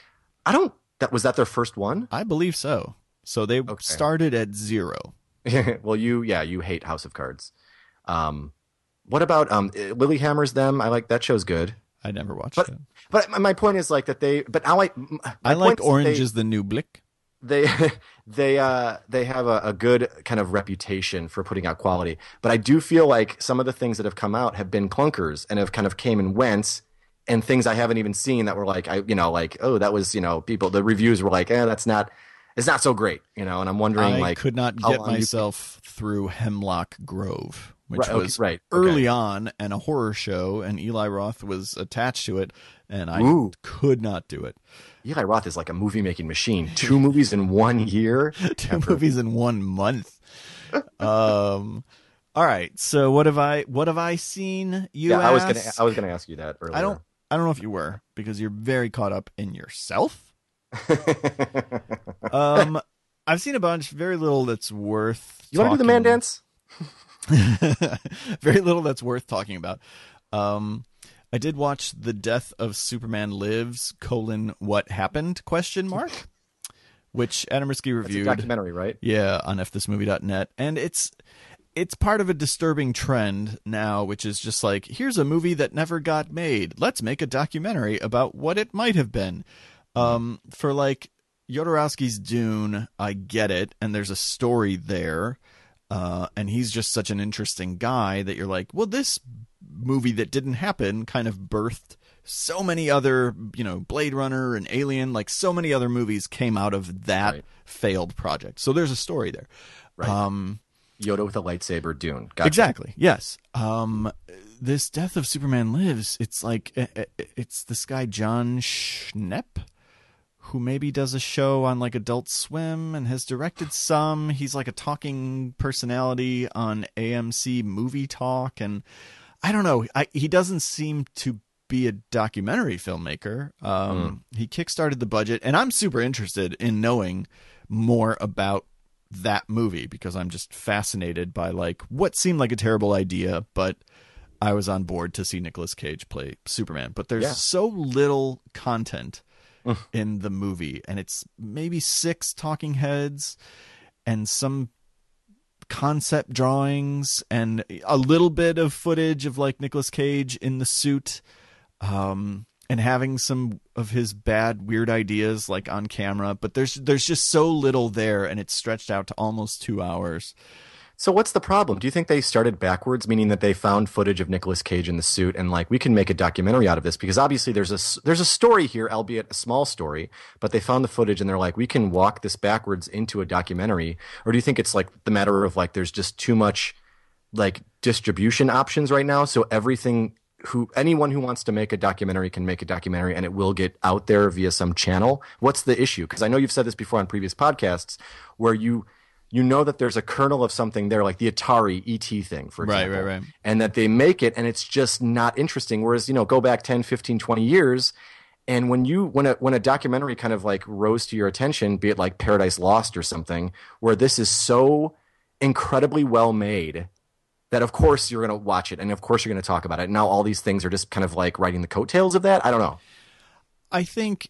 I don't. That was that their first one. I believe so. So they Okay. started at zero. Well, you yeah, you hate House of Cards. Um, what about um Lilyhammer's Them? I like that show's good. I never watched But it. but my- my point is like that they. But now I my I like point is that Orange they- is the New Blick. they they uh they have a, a good kind of reputation for putting out quality, but I do feel like some of the things that have come out have been clunkers and have kind of came and went, and things I haven't even seen that were like I you know like oh that was you know people the reviews were like eh that's not it's not so great you know and I'm wondering I like could not how get long you- myself through Hemlock Grove, which Right, okay, was right, okay. early on and a horror show, and Eli Roth was attached to it, and I Ooh. could not do it. Eli Roth is like a movie making machine. Two movies in one year. Two movies in one month. um, all right. So what have I what have I seen? You yeah, I was gonna ask? I was gonna ask you that earlier. I don't I don't know if you were, because you're very caught up in yourself. Um, I've seen a bunch. Very little that's worth. You want to do the man talking- dance? Very little that's worth talking about. Um, I did watch The Death of Superman Lives, colon, what happened, question mark, which Adam Risky It's a reviewed. documentary, right? Yeah, on f this movie dot net. And it's it's part of a disturbing trend now, which is just like, here's a movie that never got made. Let's make a documentary about what it might have been. Um, for like Jodorowsky's Dune, I get it, and there's a story there. Uh, and he's just such an interesting guy that you're like, well, this movie that didn't happen kind of birthed so many other, you know, Blade Runner and Alien, like so many other movies came out of that Right. failed project. So there's a story there. Right. Um, Yoda with a lightsaber, Dune. Gotcha. Exactly. Yes. Um, this Death of Superman Lives, it's like, eh, eh, it's this guy, John Schnepp, who maybe does a show on like Adult Swim and has directed some. He's like a talking personality on A M C Movie Talk. And I don't know, I, he doesn't seem to be a documentary filmmaker. Um, He kickstarted the budget, and I'm super interested in knowing more about that movie because I'm just fascinated by like what seemed like a terrible idea, but I was on board to see Nicolas Cage play Superman. But there's Yeah. so little content Mm. in the movie, and it's maybe six talking heads and some concept drawings and a little bit of footage of like Nicolas Cage in the suit, um, and having some of his bad, weird ideas like on camera. But there's there's just so little there, and it's stretched out to almost two hours. So what's the problem? Do you think they started backwards, meaning that they found footage of Nicolas Cage in the suit and like, we can make a documentary out of this? Because obviously there's a, there's a story here, albeit a small story, but they found the footage and they're like, we can walk this backwards into a documentary. Or do you think it's like the matter of like, there's just too much like distribution options right now? So everything who, anyone who wants to make a documentary can make a documentary and it will get out there via some channel. What's the issue? Because I know you've said this before on previous podcasts where you, you know that there's a kernel of something there, like the Atari E T thing, for example. Right, right, right. And that they make it, and it's just not interesting. Whereas, you know, go back ten, fifteen, twenty years, and when you when a when a documentary kind of like rose to your attention, be it like Paradise Lost or something, where this is so incredibly well made that of course you're going to watch it, and of course you're going to talk about it. Now all these things are just kind of like riding the coattails of that. I don't know. I think,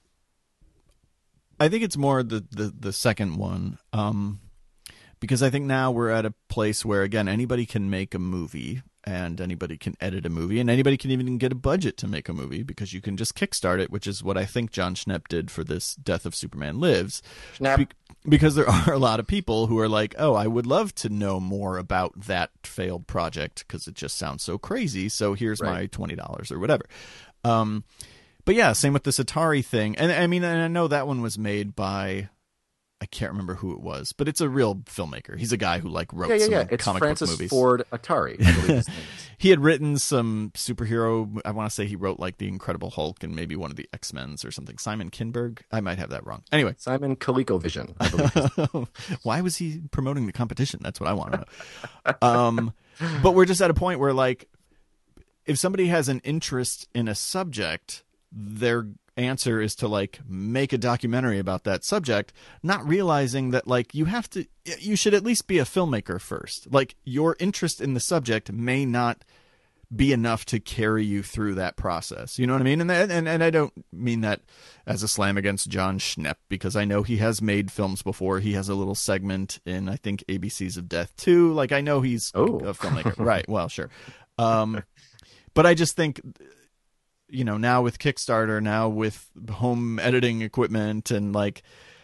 I think it's more the the, the second one. Um, Because I think now we're at a place where, again, anybody can make a movie and anybody can edit a movie and anybody can even get a budget to make a movie because you can just kickstart it, which is what I think John Schnepp did for this Death of Superman Lives. Schnepp. Be- because there are a lot of people who are like, oh, I would love to know more about that failed project because it just sounds so crazy. So here's Right. my twenty dollars or whatever. Um, but yeah, same with this Atari thing. And I mean, and I know that one was made by... I can't remember who it was, but it's a real filmmaker. He's a guy who like wrote Yeah, yeah, some yeah. It's comic Francis book movies. Ford Atari. I believe his name is. He had written some superhero. I want to say he wrote like the Incredible Hulk and maybe one of the X-Men's or something. Simon Kinberg. I might have that wrong. Anyway, Simon ColecoVision, I believe. why was he promoting the competition? That's what I want to know. um, but we're just at a point where like, if somebody has an interest in a subject, their answer is to like make a documentary about that subject, not realizing that like you have to, you should at least be a filmmaker first. Like your interest in the subject may not be enough to carry you through that process. You know what I mean? And and and I don't mean that as a slam against John Schnepp, because I know he has made films before. He has a little segment in, I think, A B Cs of Death too. Like I know he's Oh. a filmmaker. Right. Well, sure. Um, but I just think, you know, now with Kickstarter, now with home editing equipment, and like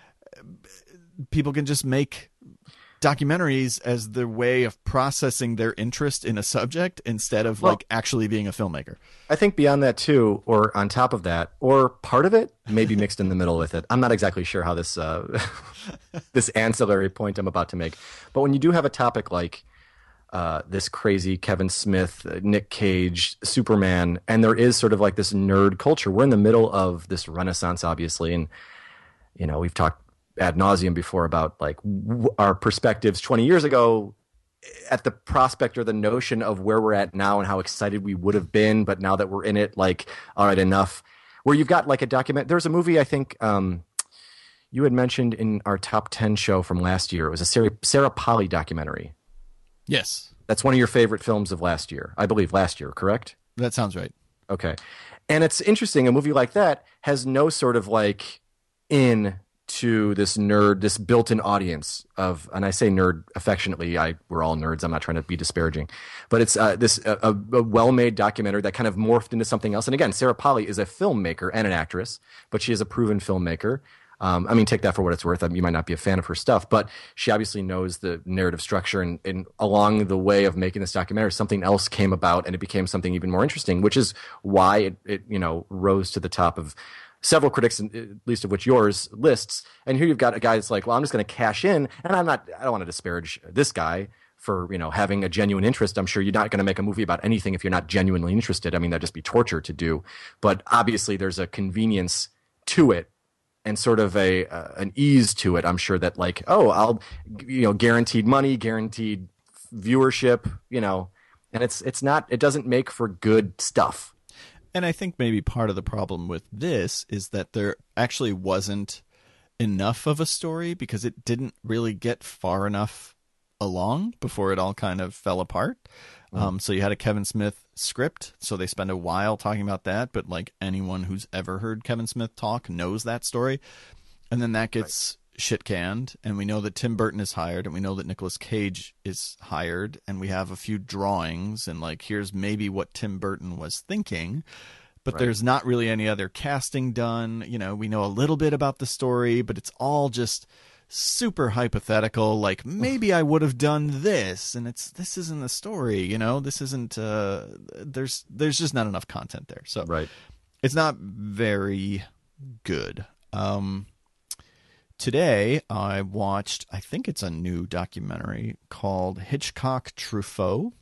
people can just make documentaries as their way of processing their interest in a subject instead of Well, like actually being a filmmaker. I think beyond that too, or on top of that, or part of it, maybe mixed in the middle with it. I'm not exactly sure how this uh, this ancillary point I'm about to make, but when you do have a topic like uh, this crazy Kevin Smith, uh, Nick Cage, Superman, and there is sort of like this nerd culture. We're in the middle of this renaissance, obviously, and you know we've talked ad nauseum before about like w- our perspectives twenty years ago at the prospect or the notion of where we're at now and how excited we would have been, but now that we're in it, like, all right, enough. Where you've got like a document. There's a movie I think um, you had mentioned in our top ten show from last year. It was a Sarah, Sarah Polley documentary. Yes, That's one of your favorite films of last year, I believe. Last year, correct? that sounds right. Okay. And it's interesting. A movie like that has no sort of like in to this nerd, this built-in audience of, and I say nerd affectionately. I we're all nerds. I'm not trying to be disparaging, but it's uh, this a, a well-made documentary that kind of morphed into something else. And again, Sarah Polley is a filmmaker and an actress, but she is a proven filmmaker. Um, I mean, take that for what it's worth. I mean, you might not be a fan of her stuff, but she obviously knows the narrative structure. And, and along the way of making this documentary, something else came about, and it became something even more interesting, which is why it, it you know rose to the top of several critics, at least of which yours lists. And here you've got a guy that's like, well, I'm just going to cash in, and I'm not. I don't want to disparage this guy for you know having a genuine interest. I'm sure you're not going to make a movie about anything if you're not genuinely interested. I mean, that'd just be torture to do. But obviously, there's a convenience to it, and sort of a uh, an ease to it. I'm sure that like, oh, I'll you know guaranteed money, guaranteed viewership, you know, and it's it's not. It doesn't make for good stuff. And I think maybe part of the problem with this is that there actually wasn't enough of a story because it didn't really get far enough along before it all kind of fell apart. Um, so you had a Kevin Smith script, so they spend a while talking about that, but like anyone who's ever heard Kevin Smith talk knows that story. And then that gets right. shit canned, and we know that Tim Burton is hired, and we know that Nicolas Cage is hired, and we have a few drawings, and like here's maybe what Tim Burton was thinking, but right. there's not really any other casting done. You know, we know a little bit about the story, but it's all just super hypothetical, like maybe I would have done this, and it's this isn't the story, you know, this isn't uh there's there's just not enough content there, so right. it's not very good. Um today I watched, I think it's a new documentary called Hitchcock Truffaut,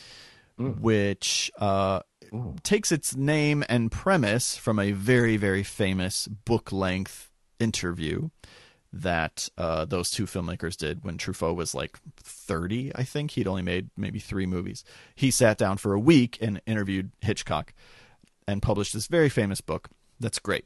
mm. which uh Ooh. takes its name and premise from a very very famous book length interview that uh, those two filmmakers did when Truffaut was like thirty, I think. He'd only made maybe three movies. He sat down for a week and interviewed Hitchcock and published this very famous book that's great.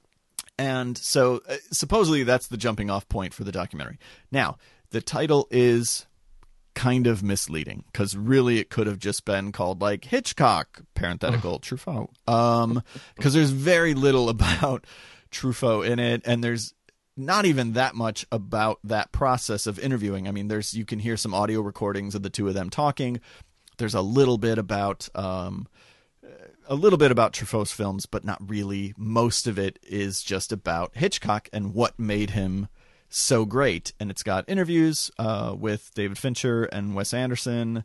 And so uh, supposedly that's the jumping off point for the documentary. Now, the title is kind of misleading because really it could have just been called like Hitchcock, parenthetical, Truffaut. Um, because there's very little about Truffaut in it, and there's not even that much about that process of interviewing. I mean, there's you can hear some audio recordings of the two of them talking. There's a little bit about um, a little bit about Truffaut's films, but not really. Most of it is just about Hitchcock and what made him so great. And it's got interviews uh, with David Fincher and Wes Anderson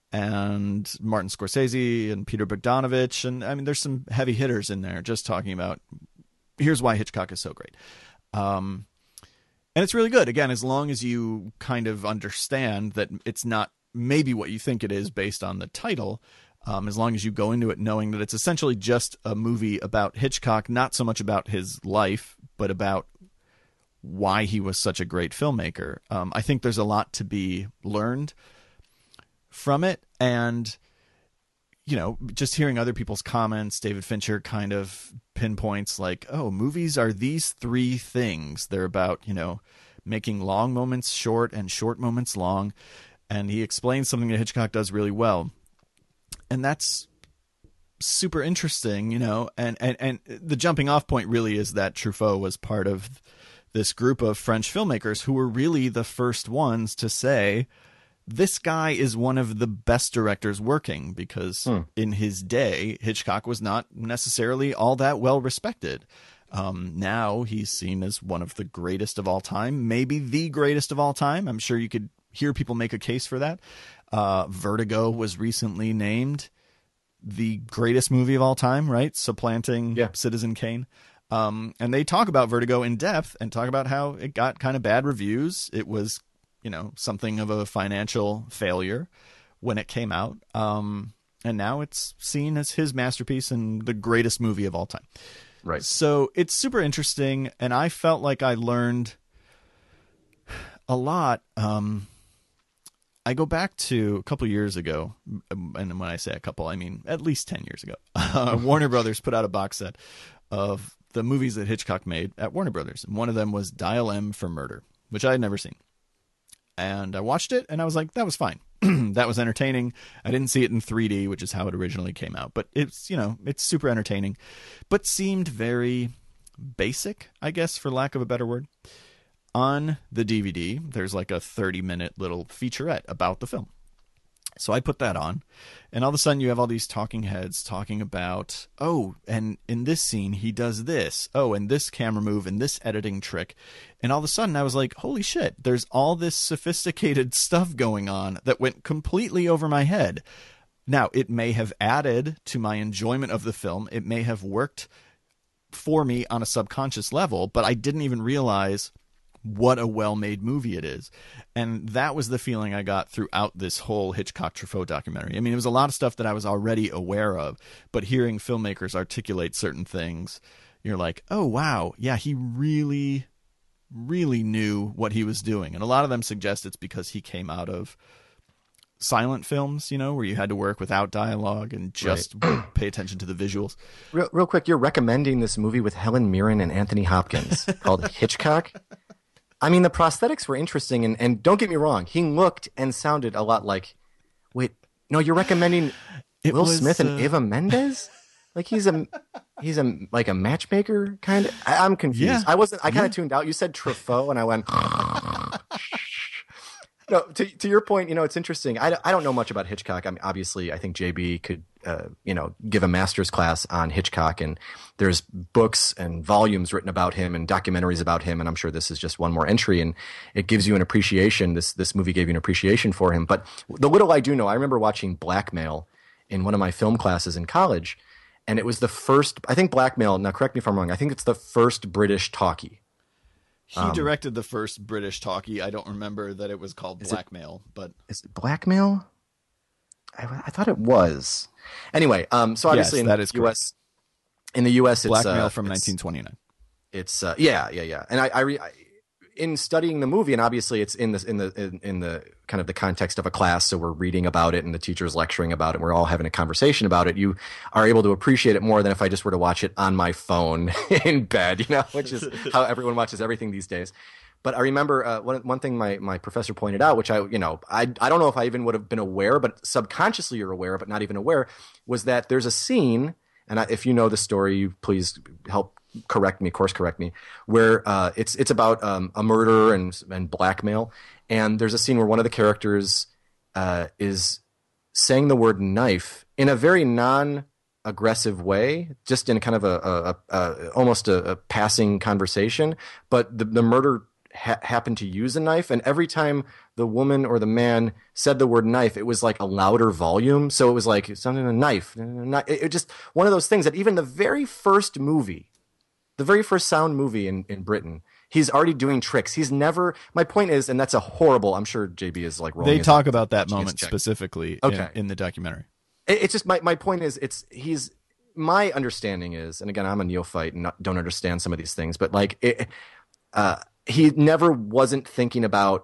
and Martin Scorsese and Peter Bogdanovich. And I mean, there's some heavy hitters in there just talking about here's why Hitchcock is so great. Um, and it's really good. Again, as long as you kind of understand that it's not maybe what you think it is based on the title, um, as long as you go into it knowing that it's essentially just a movie about Hitchcock, not so much about his life, but about why he was such a great filmmaker. Um, I think there's a lot to be learned from it. And, you know, just hearing other people's comments, David Fincher kind of pinpoints like, oh, movies are these three things. They're about, you know, making long moments short and short moments long. And he explains something that Hitchcock does really well. And that's super interesting, you know, and, and, and the jumping off point really is that Truffaut was part of this group of French filmmakers who were really the first ones to say, this guy is one of the best directors working, because hmm. in his day, Hitchcock was not necessarily all that well respected. Um, now he's seen as one of the greatest of all time, maybe the greatest of all time. I'm sure you could hear people make a case for that. Uh, Vertigo was recently named the greatest movie of all time, right? Supplanting yeah. Citizen Kane. Um, and they talk about Vertigo in depth and talk about how it got kind of bad reviews. It was, you know, something of a financial failure when it came out. Um, and now it's seen as his masterpiece and the greatest movie of all time. Right. So it's super interesting. And I felt like I learned a lot. Um, I go back to a couple years ago. And when I say a couple, I mean at least ten years ago. Uh, Warner Brothers put out a box set of the movies that Hitchcock made at Warner Brothers. And one of them was Dial M for Murder, which I had never seen. And I watched it and I was like, that was fine. That was entertaining. I didn't see it in three D, which is how it originally came out. But it's, you know, it's super entertaining, but seemed very basic, I guess, for lack of a better word. On the D V D, there's like a thirty minute little featurette about the film. So I put that on, and all of a sudden you have all these talking heads talking about, oh, and in this scene he does this, oh, and this camera move and this editing trick. And all of a sudden I was like, holy shit, there's all this sophisticated stuff going on that went completely over my head. Now, it may have added to my enjoyment of the film. It may have worked for me on a subconscious level, but I didn't even realize what a well-made movie it is. And that was the feeling I got throughout this whole Hitchcock Truffaut documentary. I mean, it was a lot of stuff that I was already aware of, but hearing filmmakers articulate certain things, you're like, oh, wow, yeah, he really, really knew what he was doing. And a lot of them suggest it's because he came out of silent films, you know, where you had to work without dialogue and just right. pay attention to the visuals. Real, real quick, you're recommending this movie with Helen Mirren and Anthony Hopkins called Hitchcock? I mean, the prosthetics were interesting, and, and don't get me wrong, he looked and sounded a lot like. Wait, no, you're recommending It Will was, Smith and uh, Eva Mendes? Like he's a he's a like a matchmaker kind of. I, I'm confused. Yeah. I wasn't. I kind of Yeah. tuned out. You said Truffaut, and I went. No, to to your point, you know, it's interesting. I, I don't know much about Hitchcock. I mean, obviously, I think J B could, uh, you know, give a master's class on Hitchcock, and there's books and volumes written about him and documentaries about him, and I'm sure this is just one more entry, and it gives you an appreciation. This this movie gave you an appreciation for him. But the little I do know, I remember watching Blackmail in one of my film classes in college, and it was the first. I think Blackmail. Now, correct me if I'm wrong. I think it's the first British talkie. He Um, directed the first British talkie. I don't remember that it was called Is it- Blackmail, but Is it Blackmail? I, I thought it was. Anyway, um, so obviously Yes, in that the is U S, in the U S, it's Blackmail uh, from it's, nineteen twenty-nine. It's uh, yeah, yeah, yeah. And I, I, re, I, in studying the movie, and obviously it's in the in the in, in the kind of the context of a class, so we're reading about it, and the teacher's lecturing about it. We're all having a conversation about it. You are able to appreciate it more than if I just were to watch it on my phone in bed, you know, which is how everyone watches everything these days. But I remember uh, one one thing my, my professor pointed out, which I you know I I don't know if I even would have been aware, but subconsciously you're aware, but not even aware, was that there's a scene, and I, if you know the story, you please help correct me, course correct me, where uh, it's it's about um, a murder and and blackmail, and there's a scene where one of the characters uh, is saying the word knife in a very non aggressive way, just in kind of a, a, a, a almost a, a passing conversation, but the the murder Ha- happened to use a knife, and every time the woman or the man said the word knife, it was like a louder volume. So it was like something a knife. It, it just one of those things that even the very first movie, the very first sound movie in, in Britain, he's already doing tricks. He's never. My point is, and that's a horrible. I'm sure J B is like rolling. They his talk eyes about that watching his moment check. specifically Okay. in, in the documentary. It, it's just my my point is, it's he's my understanding is, and again, I'm a neophyte and not, don't understand some of these things, but like it. Uh, he never wasn't thinking about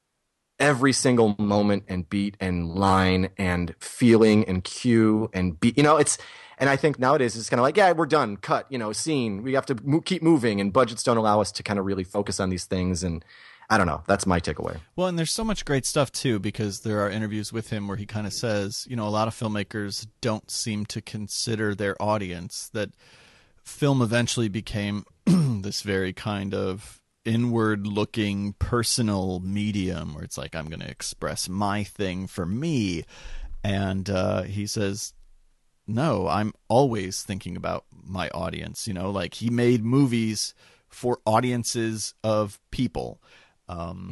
every single moment and beat and line and feeling and cue and beat. You know, it's, and I think nowadays it's kind of like, yeah, we're done, cut, you know, scene. We have to mo- keep moving, and budgets don't allow us to kind of really focus on these things. And I don't know. That's my takeaway. Well, and there's so much great stuff too, because there are interviews with him where he kind of says, you know, a lot of filmmakers don't seem to consider their audience, that film eventually became this very kind of inward looking personal medium where it's like, I'm going to express my thing for me. And uh, he says, no, I'm always thinking about my audience. You know, like he made movies for audiences of people. Um,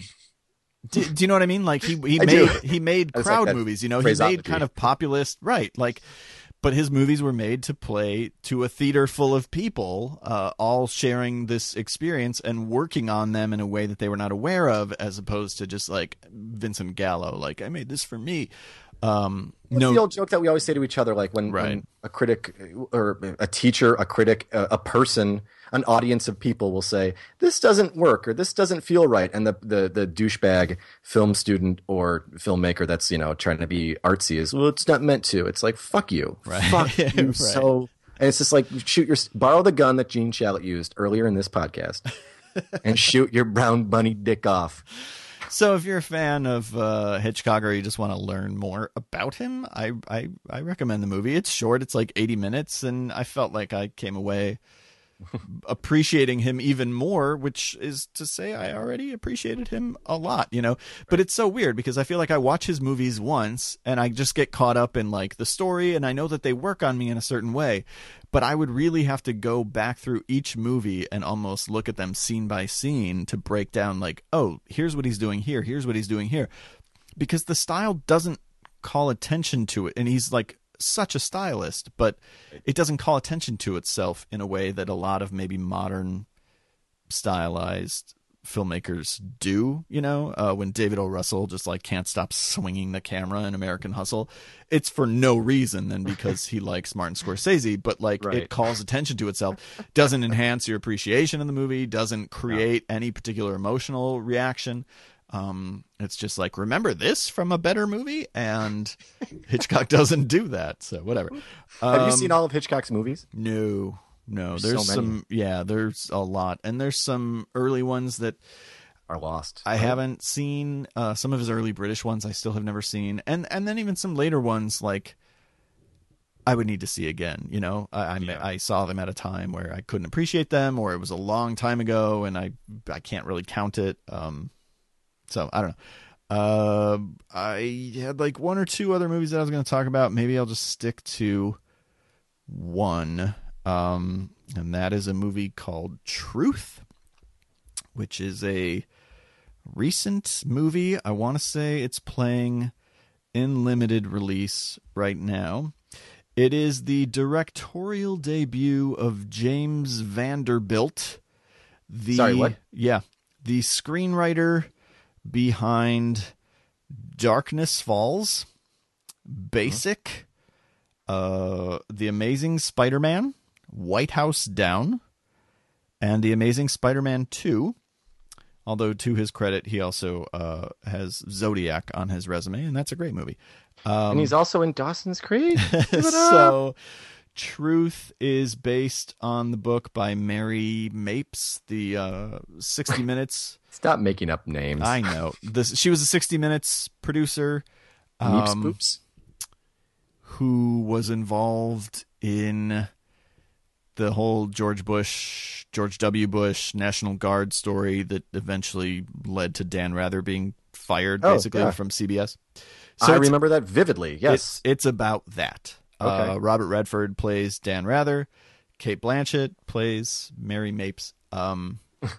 do, do you know what I mean? Like he, he I made, do. he made It's crowd like that movies, you know, he phraseology. made kind of populist, right. Like, but his movies were made to play to a theater full of people, uh, all sharing this experience and working on them in a way that they were not aware of, as opposed to just like Vincent Gallo, like, I made this for me. Um, What's no, the old joke that we always say to each other, like when, Right. when a critic or a teacher, a critic, a, a person, an audience of people will say, this doesn't work or this doesn't feel right. And the, the, the douchebag film student or filmmaker that's, you know, trying to be artsy is, well, it's not meant to. It's like, fuck you. Right. Fuck you. Right. So, and it's just like, shoot your, borrow the gun that Gene Shalit used earlier in this podcast and shoot your brown bunny dick off. So if you're a fan of uh, Hitchcock, or you just want to learn more about him, I, I I recommend the movie. It's short. It's like eighty minutes, and I felt like I came away appreciating him even more, which is to say I already appreciated him a lot, you know. But it's so weird because I feel like I watch his movies once and I just get caught up in like the story, and I know that they work on me in a certain way, but I would really have to go back through each movie and almost look at them scene by scene to break down like, oh, here's what he's doing here, here's what he's doing here, because the style doesn't call attention to it. And he's like such a stylist, but it doesn't call attention to itself in a way that a lot of maybe modern stylized filmmakers do, you know. Uh, when David O. Russell just like can't stop swinging the camera in American Hustle, it's for no reason than because he likes Martin Scorsese, but like Right. it calls attention to itself, doesn't enhance your appreciation of the movie, doesn't create any particular emotional reaction. Um, it's just like, remember this from a better movie, and Hitchcock doesn't do that. So whatever. Have you Um, seen all of Hitchcock's movies? No, no. There's There's so many. some, yeah, there's a lot, and there's some early ones that are lost. I haven't seen uh, some of his early British ones. I still have never seen, and and then even some later ones like I would need to see again. You know, I I, Yeah. I saw them at a time where I couldn't appreciate them, or it was a long time ago, and I I can't really count it. Um, so I don't know. Uh, I had like one or two other movies that I was going to talk about. Maybe I'll just stick to one, um, and that is a movie called Truth, which is a recent movie. I want to say it's playing in limited release right now. It is the directorial debut of James Vanderbilt. The, Sorry, what? Yeah, the screenwriter behind Darkness Falls, Basic, uh, The Amazing Spider-Man, White House Down, and The Amazing Spider-Man two. Although, to his credit, he also uh, has Zodiac on his resume, and that's a great movie. Um, And he's also in Dawson's Creek. Give it up. so, Truth is based on the book by Mary Mapes, the uh, sixty Minutes. Stop making up names. I know. This, she was a sixty Minutes producer. Meeps um, Boops. who was involved in the whole George Bush, George W. Bush National Guard story that eventually led to Dan Rather being fired, Oh, basically, yeah. from C B S. I it's- remember that vividly. Yes. It's, it's about that. Okay. Uh, Robert Redford plays Dan Rather. Kate Blanchett plays Mary Mapes. Um,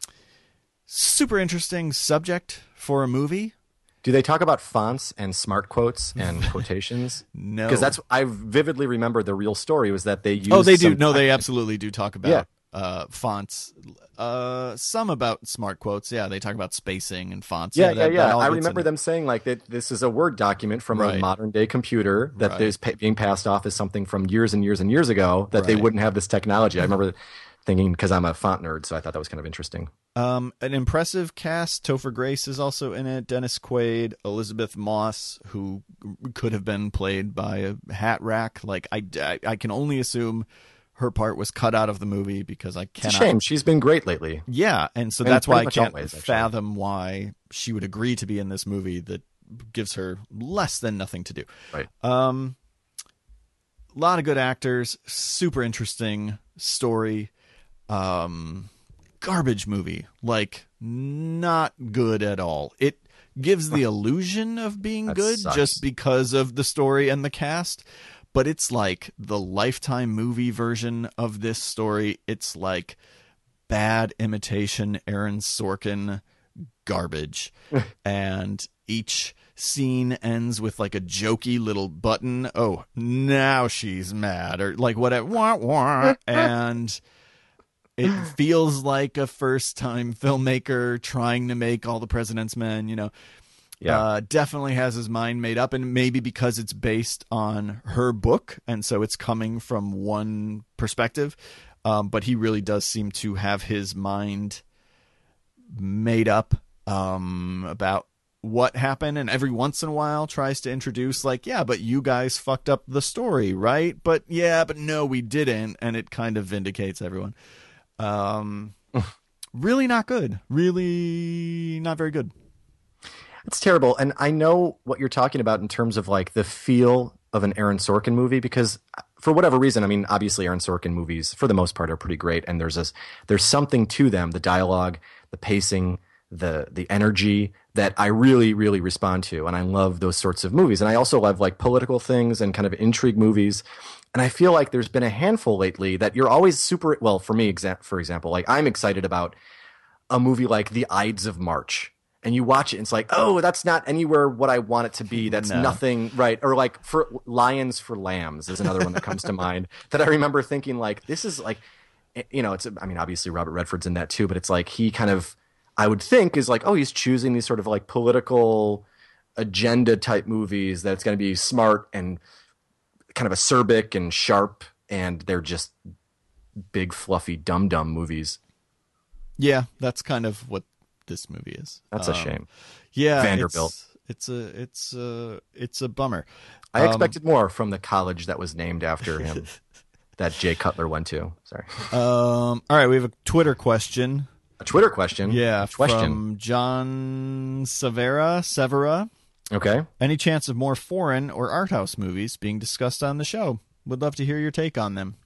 super interesting subject for a movie. Do they talk about fonts and smart quotes and quotations? No. Because that's I vividly remember the real story was that they used. Oh, they do. some- No, they absolutely do talk about Yeah. uh, fonts. Uh, some about smart quotes. Yeah, they talk about spacing and fonts. Yeah, yeah, that- yeah. that all I gets remember in it. them saying like that. This is a Word document from Right. a modern day computer that Right. is pa- being passed off as something from years and years and years ago. That they Right. wouldn't have this technology. I remember thinking because I'm a font nerd, so I thought that was kind of interesting. Um, an impressive cast. Topher Grace is also in it. Dennis Quaid, Elizabeth Moss, who could have been played by a hat rack. Like I, I, I can only assume her part was cut out of the movie because I It's cannot. a shame. She's been great lately. Yeah, and so And that's why I pretty much can't always, actually. fathom why she would agree to be in this movie that gives her less than nothing to do. Right. Um, a lot of good actors, super interesting story. Um, garbage movie, like not good at all. It gives the illusion of being That good sucks. just because of the story and the cast, but it's like the Lifetime movie version of this story. It's like bad imitation Aaron Sorkin garbage. And each scene ends with like a jokey little button. Oh, now she's mad, or like whatever. Wah, wah. And it feels like a first time filmmaker trying to make All the President's Men, you know. Yeah. Uh, definitely has his mind made up, and maybe because it's based on her book, and so it's coming from one perspective. Um, but he really does seem to have his mind made up um, about what happened, and every once in a while tries to introduce like, yeah, but you guys fucked up the story, right? But yeah, but no, we didn't, and it kind of vindicates everyone. Um, really not good. Really not very good. It's terrible. And I know what you're talking about in terms of like the feel of an Aaron Sorkin movie, because for whatever reason, I mean, obviously Aaron Sorkin movies for the most part are pretty great. And there's this, there's something to them, the dialogue, the pacing, the, the energy that I really, really respond to. And I love those sorts of movies. And I also love like political things and kind of intrigue movies. And I feel like there's been a handful lately that you're always super, well, for me, exa- for example, like I'm excited about a movie like The Ides of March. And you watch it and it's like, oh, that's not anywhere what I want it to be. That's No. nothing, right? Or like for Lions for Lambs is another one that comes to mind that I remember thinking like, this is like, you know, it's, I mean, obviously Robert Redford's in that too, but it's like he kind of, I would think is like, oh, he's choosing these sort of like political agenda type movies that it's going to be smart and kind of acerbic and sharp, and they're just big fluffy dum dum movies. Yeah, that's kind of what this movie is. That's a Um, shame. Yeah, Vanderbilt. It's, it's a it's a it's a bummer. I Um, expected more from the college that was named after him that Jay Cutler went to. Sorry. Um, all right, we have a Twitter question. Twitter question. Yeah, question. From John Severa. Severa. Okay. Any chance of more foreign or art house movies being discussed on the show? Would love to hear your take on them.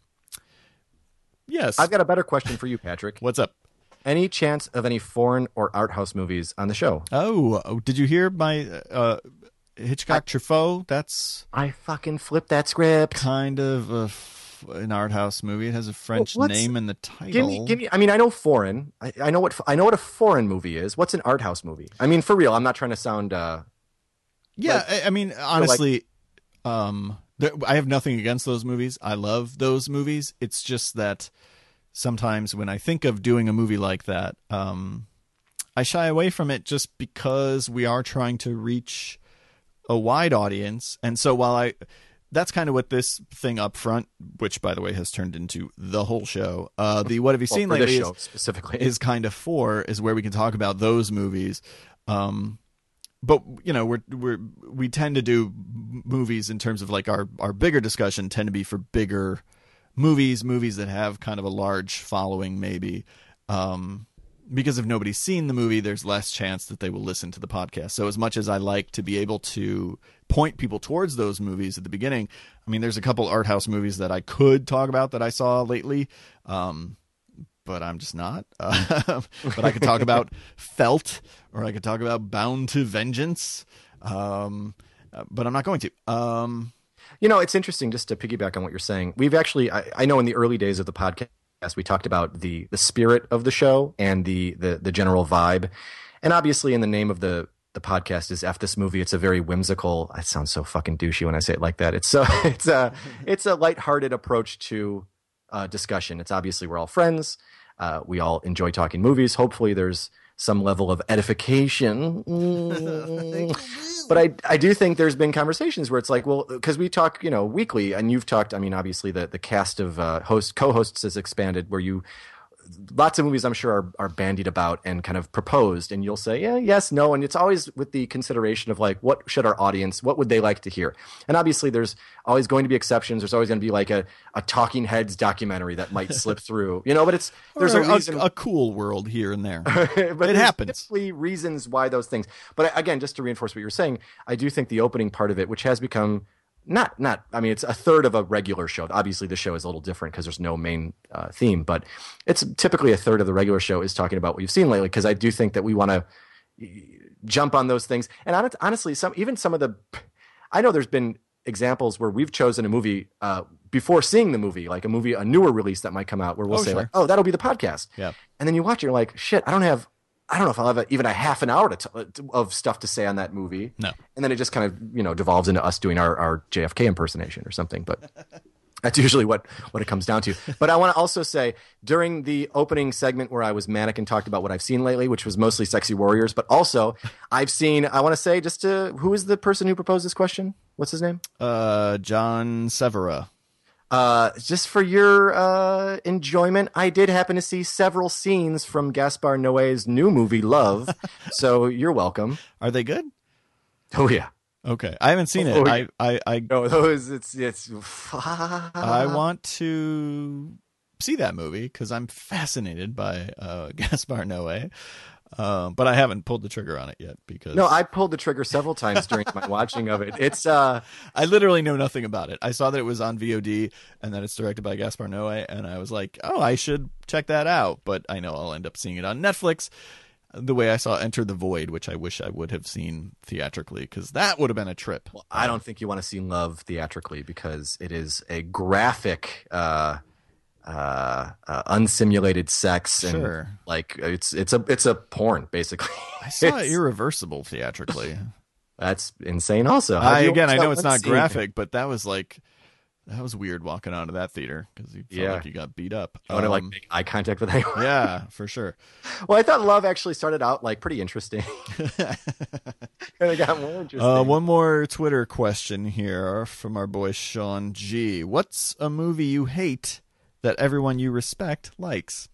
Yes. I've got a better question for you, Patrick. What's up? Any chance of any foreign or art house movies on the show? Oh, oh, did you hear my uh, Hitchcock I, Truffaut? That's I fucking flipped that script. kind of a f- an art house movie. It has a French Well, name in the title. Give me, give me. I mean, I know foreign. I, I know what I know what a foreign movie is. What's an art house movie? I mean, for real. I'm not trying to sound. Uh, yeah, like, I, I mean, honestly, like, um, there, I have nothing against those movies. I love those movies. It's just that sometimes when I think of doing a movie like that, um, I shy away from it just because we are trying to reach a wide audience. And so while I, that's kind of what this thing up front, which by the way has turned into the whole show, uh, the What Have You well, Seen for Lately this show is, specifically is kind of for, is where we can talk about those movies. Um, but you know, we're, we're, we tend to do movies in terms of like our, our bigger discussion tend to be for bigger movies, movies that have kind of a large following, maybe, um, because if nobody's seen the movie, there's less chance that they will listen to the podcast. So as much as I like to be able to point people towards those movies at the beginning, I mean, there's a couple art house movies that I could talk about that I saw lately, um, but I'm just not. Uh, but I could talk about Felt, or I could talk about Bound to Vengeance, um, but I'm not going to. Um, You know, it's interesting, just to piggyback on what you're saying. We've actually, I, I know in the early days of the podcast, we talked about the the spirit of the show and the the the general vibe. And obviously in the name of the the podcast is F This Movie. It's a very whimsical, it sounds so fucking douchey when I say it like that. It's so it's a it's a lighthearted approach to uh, discussion. It's obviously we're all friends. Uh, we all enjoy talking movies. Hopefully there's some level of edification. But I I do think there's been conversations where it's like, well, because we talk, you know, weekly, and you've talked, I mean, obviously the, the cast of uh, host co-hosts has expanded, where you, lots of movies I'm sure are, are bandied about and kind of proposed, and you'll say, yeah, yes, no, and it's always with the consideration of like, what should our audience, what would they like to hear? And obviously there's always going to be exceptions. There's always going to be like a, a Talking Heads documentary that might slip through, you know, but it's, there's a, a reason. A, a cool world here and there. But it happens. Typically reasons why those things. But again, just to reinforce what you're saying, I do think the opening part of it, which has become not, not, I mean, it's a third of a regular show. Obviously the show is a little different because there's no main uh, theme, but it's typically a third of the regular show is talking about what you've seen lately. Because I do think that we want to jump on those things. And honestly, some, even some of the, I know there's been examples where we've chosen a movie uh, before seeing the movie, like a movie, a newer release that might come out where we'll oh, say sure. like, oh, that'll be the podcast. Yeah. And then you watch it, you're like, shit, I don't have, I don't know if I'll have a, even a half an hour to t- of stuff to say on that movie. No. And then it just kind of, you know, devolves into us doing our, our J F K impersonation or something. But that's usually what, what it comes down to. But I want to also say during the opening segment where I was manic and talked about what I've seen lately, which was mostly Sexy Warriors, but also I've seen, I want to say just to, who is the person who proposed this question? What's his name? Uh, John Severa. Uh, just for your uh, enjoyment, I did happen to see several scenes from Gaspar Noé's new movie, Love. So you're welcome. Are they good? Oh, yeah. Okay. I haven't seen it. Oh, I, I, I, No, those, it's, it's, I want to see that movie because I'm fascinated by uh, Gaspar Noé. Uh, but I haven't pulled the trigger on it yet because No, I pulled the trigger several times during my watching of it. It's uh I literally know nothing about it. I saw that it was on V O D and that it's directed by Gaspar Noé, and I was like, oh, I should check that out. But I know I'll end up seeing it on Netflix. The way I saw Enter the Void, which I wish I would have seen theatrically, because that would have been a trip. well, I don't think you want to see Love theatrically because it is a graphic uh uh, uh unsimulated sex and Sure. like it's it's a it's a porn basically. I saw It's- Irreversible theatrically. That's insane also. How do I, you again, watch I that know it's one not scene? graphic, but that was like, that was weird walking onto that theater because you felt Yeah. like you got beat up. You want to like Um, make eye contact with anyone? yeah, for sure. Well, I thought Love actually started out like pretty interesting. And it got more interesting. Uh, one more Twitter question here from our boy Sean G. What's a movie you hate that everyone you respect likes?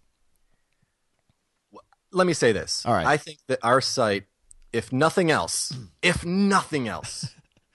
Let me say this. All right. I think that our site, if nothing else, if nothing else,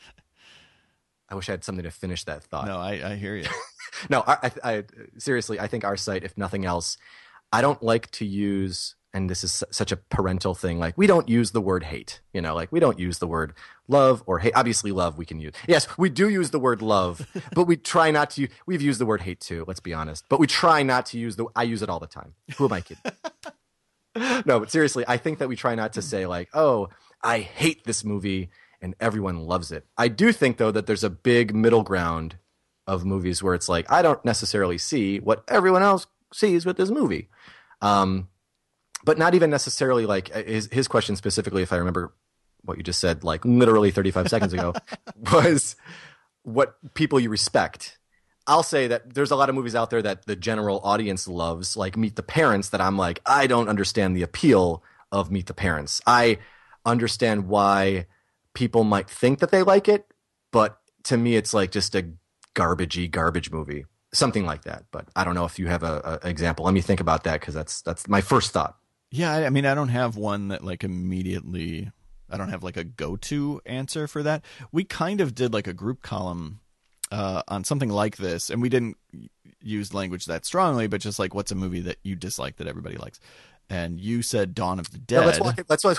I wish I had something to finish that thought. No, I, I hear you. No, I, I, I seriously, I think our site, if nothing else, I don't like to use and this is su- such a parental thing, like we don't use the word hate, you know, like we don't use the word love or hate. Obviously love we can use. Yes, we do use the word love, but we try not to. We've used the word hate too, let's be honest, but we try not to use the, I use it all the time. Who am I kidding? No, but seriously, I think that we try not to say like, oh, I hate this movie and everyone loves it. I do think though that there's a big middle ground of movies where it's like, I don't necessarily see what everyone else sees with this movie. Um, But not even necessarily like his, his question specifically, if I remember what you just said, like literally thirty-five seconds ago, was what people you respect. I'll say that there's a lot of movies out there that the general audience loves, like Meet the Parents, that I'm like, I don't understand the appeal of Meet the Parents. I understand why people might think that they like it, but to me, it's like just a garbagey garbage movie, something like that. But I don't know if you have a, a example. Let me think about that because that's that's my first thought. Yeah, I I mean, I don't have one that like immediately, I don't have like a go-to answer for that. We kind of did like a group column uh, on something like this, and we didn't use language that strongly, but just like, what's a movie that you dislike that everybody likes? And you said Dawn of the Dead. No, let's walk it. Let's, let's,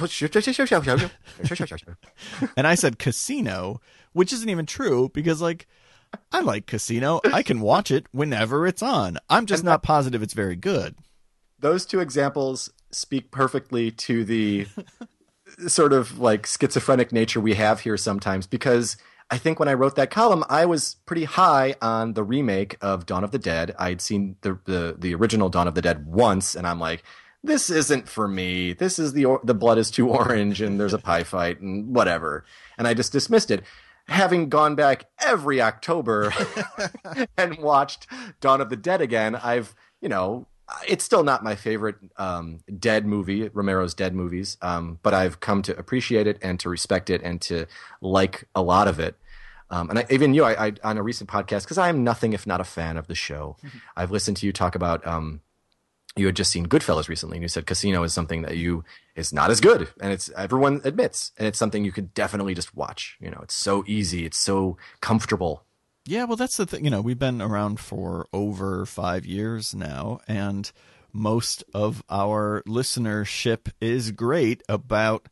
and I said Casino, which isn't even true because like, I like Casino. I can watch it whenever it's on. I'm just not positive it's very good. Those two examples speak perfectly to the sort of like schizophrenic nature we have here sometimes, because I think when I wrote that column, I was pretty high on the remake of Dawn of the Dead. I'd seen the, the, the original Dawn of the Dead once, and I'm like, this isn't for me. This is the, the blood is too orange and there's a pie fight and whatever. And I just dismissed it. Having gone back every October and watched Dawn of the Dead again, I've, you know, it's still not my favorite um, Dead movie, Romero's Dead movies, um, but I've come to appreciate it and to respect it and to like a lot of it. Um, and I, even you, I, I on a recent podcast, because I am nothing if not a fan of the show, I've listened to you talk about, um, you had just seen Goodfellas recently, and you said Casino is something that you is not as good, and it's everyone admits, and it's something you could definitely just watch. You know, it's so easy, it's so comfortable. Yeah, well, that's the thing. You know, we've been around for over five years now, and most of our listenership is great about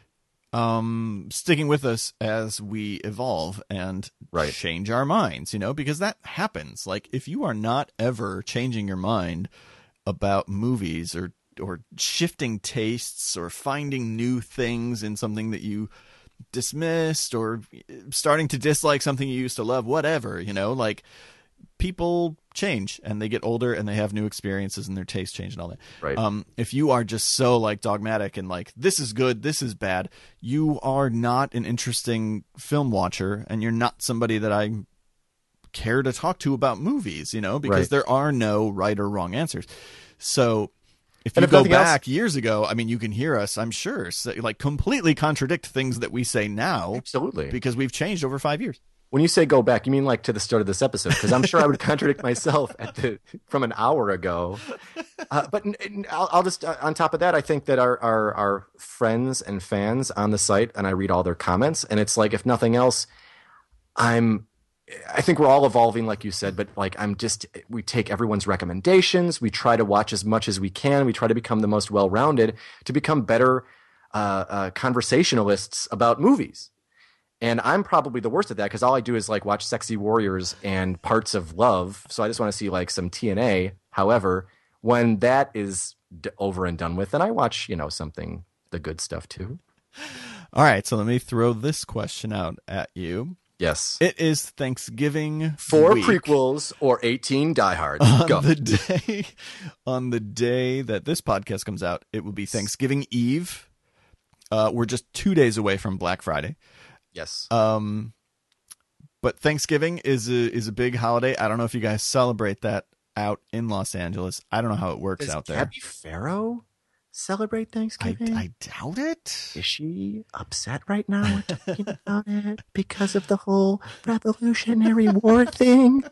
um, sticking with us as we evolve and right. change our minds, you know, because that happens. Like, if you are not ever changing your mind about movies or or shifting tastes or finding new things in something that you dismissed or starting to dislike something you used to love, whatever, you know, like people change and they get older and they have new experiences and their tastes change and all that. Right. Um, if you are just so like dogmatic and like, this is good, this is bad, you are not an interesting film watcher and you're not somebody that I care to talk to about movies, you know, because right. there are no right or wrong answers. So if and you if go back else, years ago, I mean, you can hear us, I'm sure, say, like completely contradict things that we say now. Absolutely. Because we've changed over five years. When you say go back, you mean like to the start of this episode? Because I'm sure I would contradict myself at the from an hour ago. Uh, but I'll, I'll just, uh, on top of that, I think that our, our, our friends and fans on the site, and I read all their comments, and it's like, if nothing else, I'm... I think we're all evolving, like you said, but like I'm just, we take everyone's recommendations. We try to watch as much as we can. We try to become the most well-rounded to become better uh, uh, conversationalists about movies. And I'm probably the worst at that because all I do is like watch Sexy Warriors and Parts of Love. So I just want to see like some T N A. However, when that is d- over and done with, then I watch, you know, something, the good stuff too. All right. So let me throw this question out at you. Yes. It is Thanksgiving Four week. prequels or eighteen diehards. On Go. the day, on the day that this podcast comes out, it will be Thanksgiving Eve. Uh, we're just two days away from Black Friday. Yes. Um, but Thanksgiving is a is a big holiday. I don't know if you guys celebrate that out in Los Angeles. I don't know how it works Does out there. Gabby Farrow celebrate Thanksgiving? I, I doubt it. Is she upset right now talking about it because of the whole Revolutionary War thing?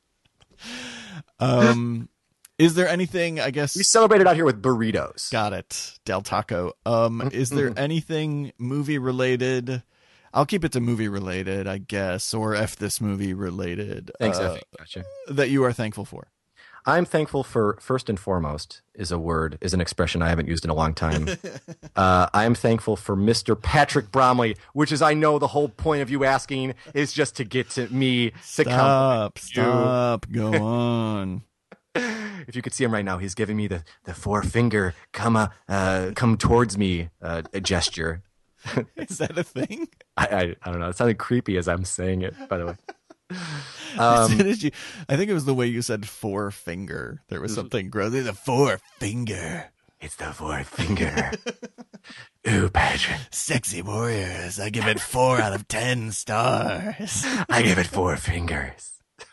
Um, is there anything, I guess... We celebrated out here with burritos. Got it. Del Taco. Um, is there anything movie-related... I'll keep it to movie-related, I guess, or F this movie-related. Thanks, uh, Effie. Gotcha. That you are thankful for? I'm thankful for, first and foremost, is a word, is an expression I haven't used in a long time. uh, I am thankful for Mister Patrick Bromley, which is, I know the whole point of you asking is just to get to me to Stop, compliment you. stop, go on. If you could see him right now, he's giving me the, the four finger come uh, uh, come towards me uh, gesture. Is that a thing? I, I I don't know. It sounded creepy as I'm saying it, by the way. As Um, soon as you, I think it was the way you said four finger. There was something gross. The four finger. it's the fourth finger. Ooh, Patrick. Sexy warriors. I give it four out of ten stars. I give it four fingers.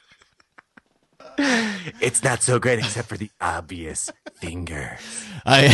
It's not so great except for the obvious fingers. I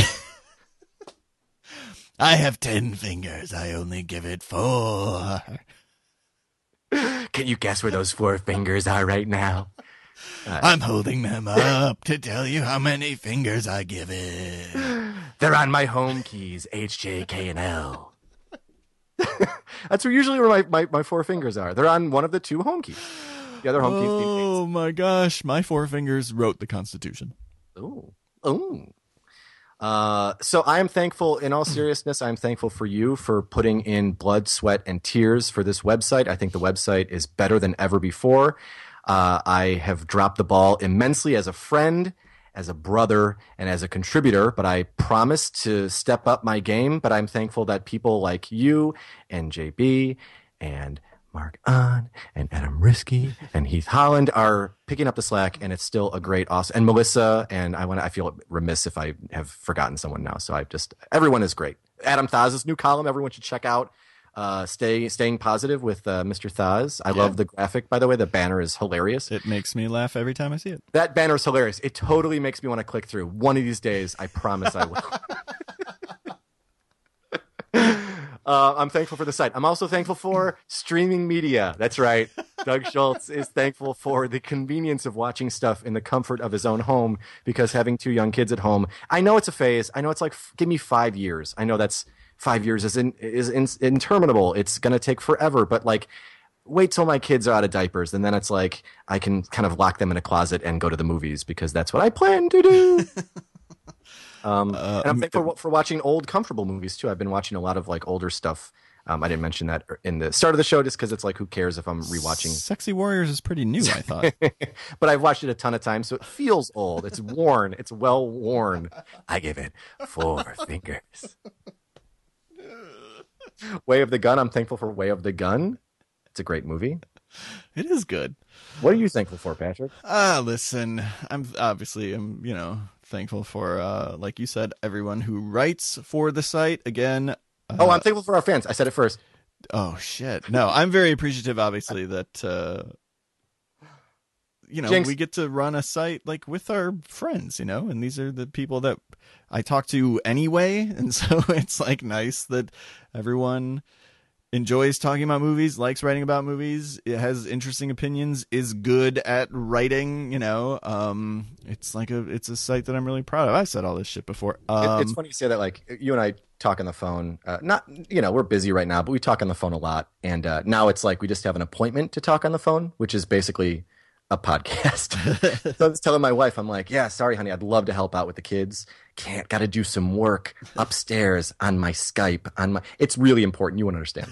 I have ten fingers. I only give it four. Can you guess where those four fingers are right now? I'm holding them up to tell you how many fingers I give it. They're on my home keys, H, J, K, and L. That's where usually where my, my, my four fingers are. They're on one of the two home keys. The other home keys being Oh my gosh, my four fingers wrote the Constitution. Ooh. Ooh. Uh, so I am thankful, in all seriousness, I'm thankful for you for putting in blood, sweat, and tears for this website. I think the website is better than ever before. Uh, I have dropped the ball immensely as a friend, as a brother, and as a contributor, but I promise to step up my game. But I'm thankful that people like you and J B and Mark Ahn and Adam Risky and Heath Holland are picking up the slack, and it's still a great, awesome. And Melissa, and I want I feel remiss if I have forgotten someone now. So I just everyone is great. Adam Thaz's new column, everyone should check out. Uh, stay staying positive with uh, Mister Thaz. I Yeah. love the graphic, by the way. The banner is hilarious. It makes me laugh every time I see it. That banner is hilarious. It totally makes me want to click through. One of these days, I promise I will. Uh, I'm thankful for the site. I'm also thankful for streaming media. That's right. Doug Schultz is thankful for the convenience of watching stuff in the comfort of his own home, because having two young kids at home, I know it's a phase. I know it's like, f- give me five years. I know that's five years is in, is in, interminable. It's going to take forever, but like, wait till my kids are out of diapers, and then it's like I can kind of lock them in a closet and go to the movies, because that's what I plan to do. Um, Uh, and I'm thankful for, for watching old, comfortable movies too. I've been watching a lot of like older stuff. Um, I didn't mention that in the start of the show, just because it's like, who cares if I'm rewatching? Sexy Warriors is pretty new, I thought. But I've watched it a ton of times, so it feels old. It's worn. It's well worn. I give it four fingers. Way of the Gun. I'm thankful for Way of the Gun. It's a great movie. It is good. What are you thankful for, Patrick? Ah, listen, I'm obviously, I'm, you know, thankful for, uh, like you said, everyone who writes for the site. Again, uh, Oh, I'm thankful for our fans. I said it first. oh shit. No, I'm very appreciative, obviously, that, uh, you know, Jinx. we get to run a site like with our friends, you know, and these are the people that I talk to anyway. And so it's like nice that everyone enjoys talking about movies, likes writing about movies, it has interesting opinions, is good at writing, you know. Um, it's like a, it's a site that I'm really proud of. I've said all this shit before. Um, It- it's funny you say that. Like, you and I talk on the phone. Uh, not, you know, we're busy right now, but we talk on the phone a lot. And uh, now it's like we just have an appointment to talk on the phone, which is basically a podcast. So I was telling my wife, I'm like, yeah, sorry, honey, I'd love to help out with the kids. Can't, got to do some work upstairs on my Skype. On my, it's really important. You won't understand.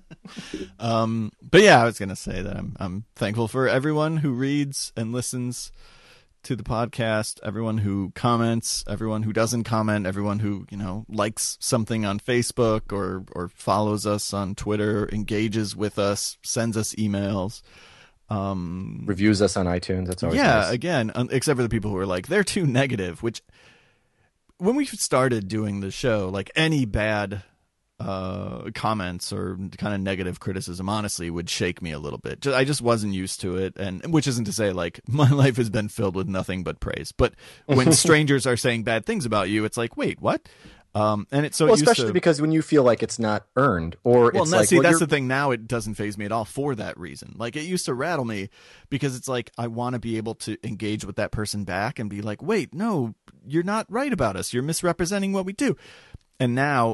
Um, but yeah, I was gonna say that I'm I'm thankful for everyone who reads and listens to the podcast, everyone who comments, everyone who doesn't comment, everyone who, you know, likes something on Facebook or or follows us on Twitter, engages with us, sends us emails. Um, Reviews us on iTunes. That's always yeah, nice. again, um, except for the people who are like, they're too negative, which when we started doing the show, like any bad uh comments or kind of negative criticism honestly would shake me a little bit. Ju- I just wasn't used to it, and which isn't to say like my life has been filled with nothing but praise, but when strangers are saying bad things about you, it's like, wait, what? Um and it's so Well, it used especially to, because when you feel like it's not earned, or well, it's no, like, see, well, that's you're- the thing. Now it doesn't faze me at all for that reason. Like, it used to rattle me because it's like I want to be able to engage with that person back and be like, wait, no, you're not right about us. You're misrepresenting what we do. And now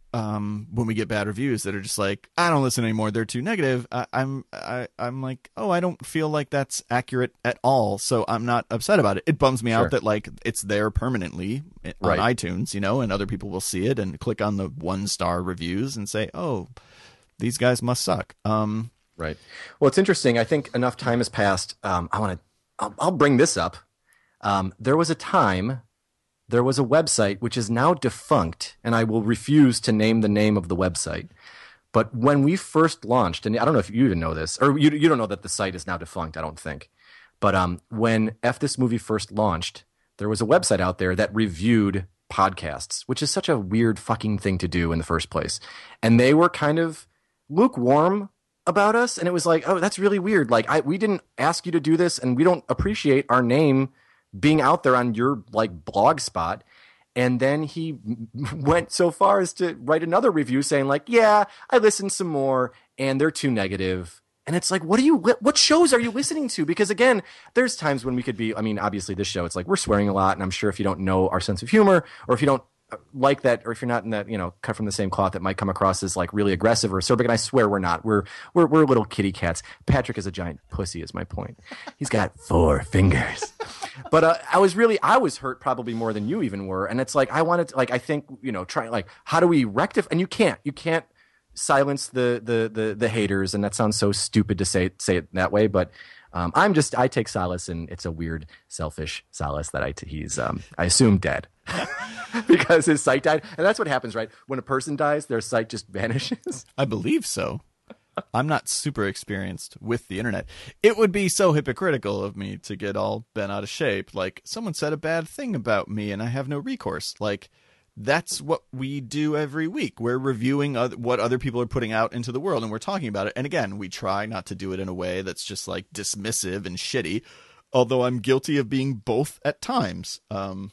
um, when we get bad reviews that are just like, I don't listen anymore, they're too negative, I, I'm I, I'm like, oh, I don't feel like that's accurate at all, so I'm not upset about it. It bums me Sure. out that like it's there permanently on Right. iTunes, you know, and other people will see it and click on the one star reviews and say, oh, these guys must suck. Um, Right. Well, it's interesting. I think enough time has passed. Um, I want to. I'll, I'll bring this up. Um, there was a time. There was a website which is now defunct, and I will refuse to name the name of the website. But when we first launched, and I don't know if you even know this, or you you don't know that the site is now defunct. I don't think. But um, when F This Movie first launched, there was a website out there that reviewed podcasts, which is such a weird fucking thing to do in the first place. And they were kind of lukewarm about us, and it was like, oh, that's really weird. Like, I we didn't ask you to do this, and we don't appreciate our name being out there on your like blog spot. And then he went so far as to write another review saying like, yeah, I listened some more, and they're too negative. And it's like, what are you, what shows are you listening to? Because again, there's times when we could be, I mean, obviously this show, it's like we're swearing a lot, and I'm sure if you don't know our sense of humor, or if you don't like that, or if you're not in that, you know, cut from the same cloth, it might come across as like really aggressive or acerbic. And I swear we're not. We're we're we're little kitty cats. Patrick is a giant pussy, is my point. He's got four fingers. But uh, I was really, I was hurt probably more than you even were. And it's like I wanted to, like, I think, you know, try like, how do we rectify? And you can't, you can't silence the the the the haters. And that sounds so stupid to say say it that way, but. Um, I'm just, I take solace in, it's a weird, selfish solace that I, t- he's, um, I assume dead because his sight died. And that's what happens, right? When a person dies, their sight just vanishes. I believe so. I'm not super experienced with the internet. It would be so hypocritical of me to get all bent out of shape. Like, someone said a bad thing about me and I have no recourse. Like, that's what we do every week. We're reviewing other, what other people are putting out into the world, and we're talking about it. And again, we try not to do it in a way that's just like dismissive and shitty, although I'm guilty of being both at times. Um,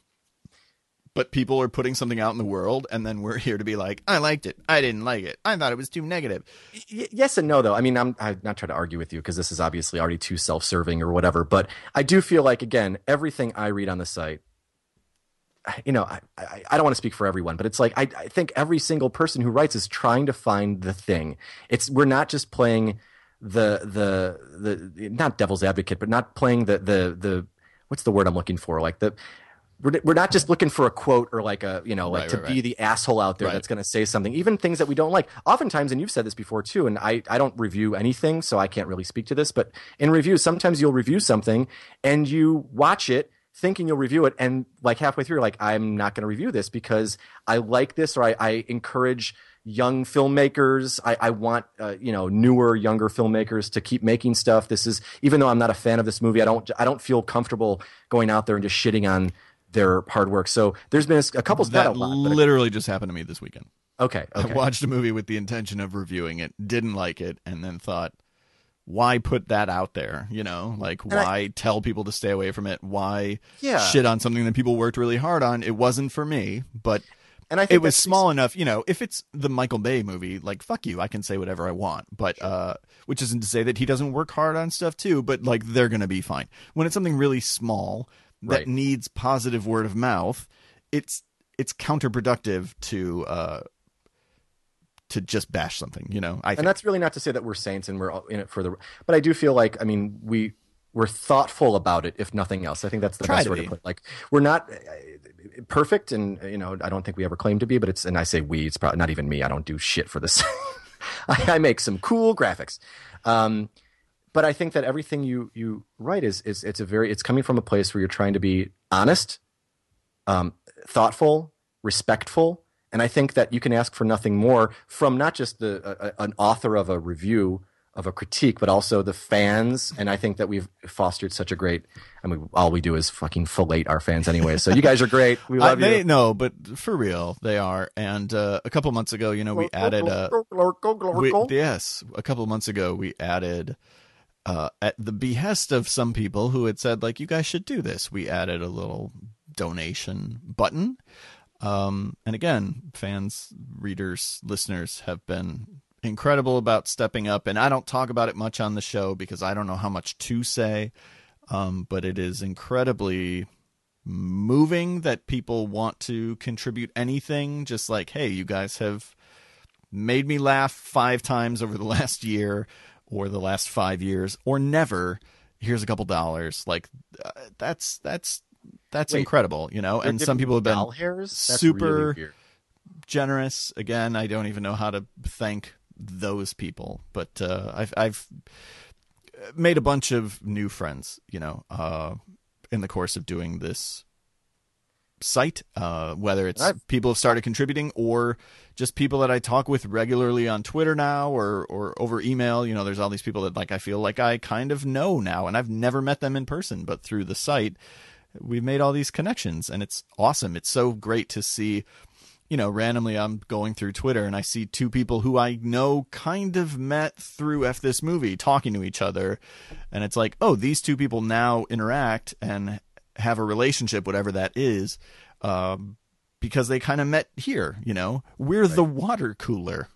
but people are putting something out in the world, and then we're here to be like, I liked it, I didn't like it, I thought it was too negative. Y- yes and no, though. I mean, I'm, I'm not trying to argue with you because this is obviously already too self-serving or whatever. But I do feel like, again, everything I read on the site, you know, I, I, I don't want to speak for everyone, but it's like I, I think every single person who writes is trying to find the thing. It's we're not just playing the the the not devil's advocate, but not playing the the the what's the word I'm looking for? Like the we're we're not just looking for a quote or like a you know like Right, to right, be right. the asshole out there Right. that's going to say something, even things that we don't like. Oftentimes, and you've said this before too, and I I don't review anything, so I can't really speak to this. But in reviews, sometimes you'll review something and you watch it thinking you'll review it, and like halfway through, you're like, I'm not going to review this because I like this, or I, I encourage young filmmakers. I, I want uh, you know newer, younger filmmakers to keep making stuff. This is, even though I'm not a fan of this movie, I don't I don't feel comfortable going out there and just shitting on their hard work. So there's been a, a couple. That not a lot, but a- literally just happened to me this weekend. okay, okay. I watched a movie with the intention of reviewing it, didn't like it, and then thought, why put that out there? You know, like, I- why tell people to stay away from it? Why Yeah. shit on something that people worked really hard on? It wasn't for me, but And I think it was that's- small enough. You know, if it's the Michael Bay movie, like, fuck you, I can say whatever I want. But uh, which isn't to say that he doesn't work hard on stuff too. But like, they're gonna be fine. When it's something really small that Right. needs positive word of mouth, it's it's counterproductive to uh, to just bash something. You know, I think. And that's really not to say that we're saints and we're all in it for the. But I do feel like, I mean, we we're thoughtful about it, if nothing else. I think that's the Try best to way to be. put it. Like, we're not uh, perfect, and you know, I don't think we ever claim to be. But it's, and I say we, it's probably not even me. I don't do shit for this. I, I make some cool graphics. Um, but I think that everything you you write is is it's a very it's coming from a place where you're trying to be honest, um, thoughtful, respectful, and I think that you can ask for nothing more from not just the a, a- an author of a review of a critique, but also the fans. And I think that we've fostered such a great. I mean, all we do is fucking fillet our fans anyway. So you guys are great. We I, love they you. no, but for real, they are. And uh, a couple months ago, you know, we added uh, we, yes, a couple of months ago we added uh, at the behest of some people who had said like, you guys should do this. We added a little donation button. Um, and again, fans, readers, listeners have been incredible about stepping up. And I don't talk about it much on the show because I don't know how much to say. Um, but it is incredibly moving that people want to contribute anything. Just like, hey, you guys have made me laugh five times over the last year or the last five years or never, here's a couple dollars. Like uh, that's that's that's Wait, incredible, you know. They're And some people have doll been hairs? That's super really weird. generous. Again, I don't even know how to thank those people, but uh, I've I've made a bunch of new friends, you know, uh, in the course of doing this site, uh, whether it's I've, people have started contributing or just people that I talk with regularly on Twitter now or, or over email. You know, there's all these people that like, I feel like I kind of know now, and I've never met them in person, but through the site, we've made all these connections, and it's awesome. It's so great to see, you know, randomly I'm going through Twitter and I see two people who I know kind of met through F This Movie talking to each other. And it's like, oh, these two people now interact and have a relationship, whatever that is, um, because they kind of met here, you know, we're right. The water cooler.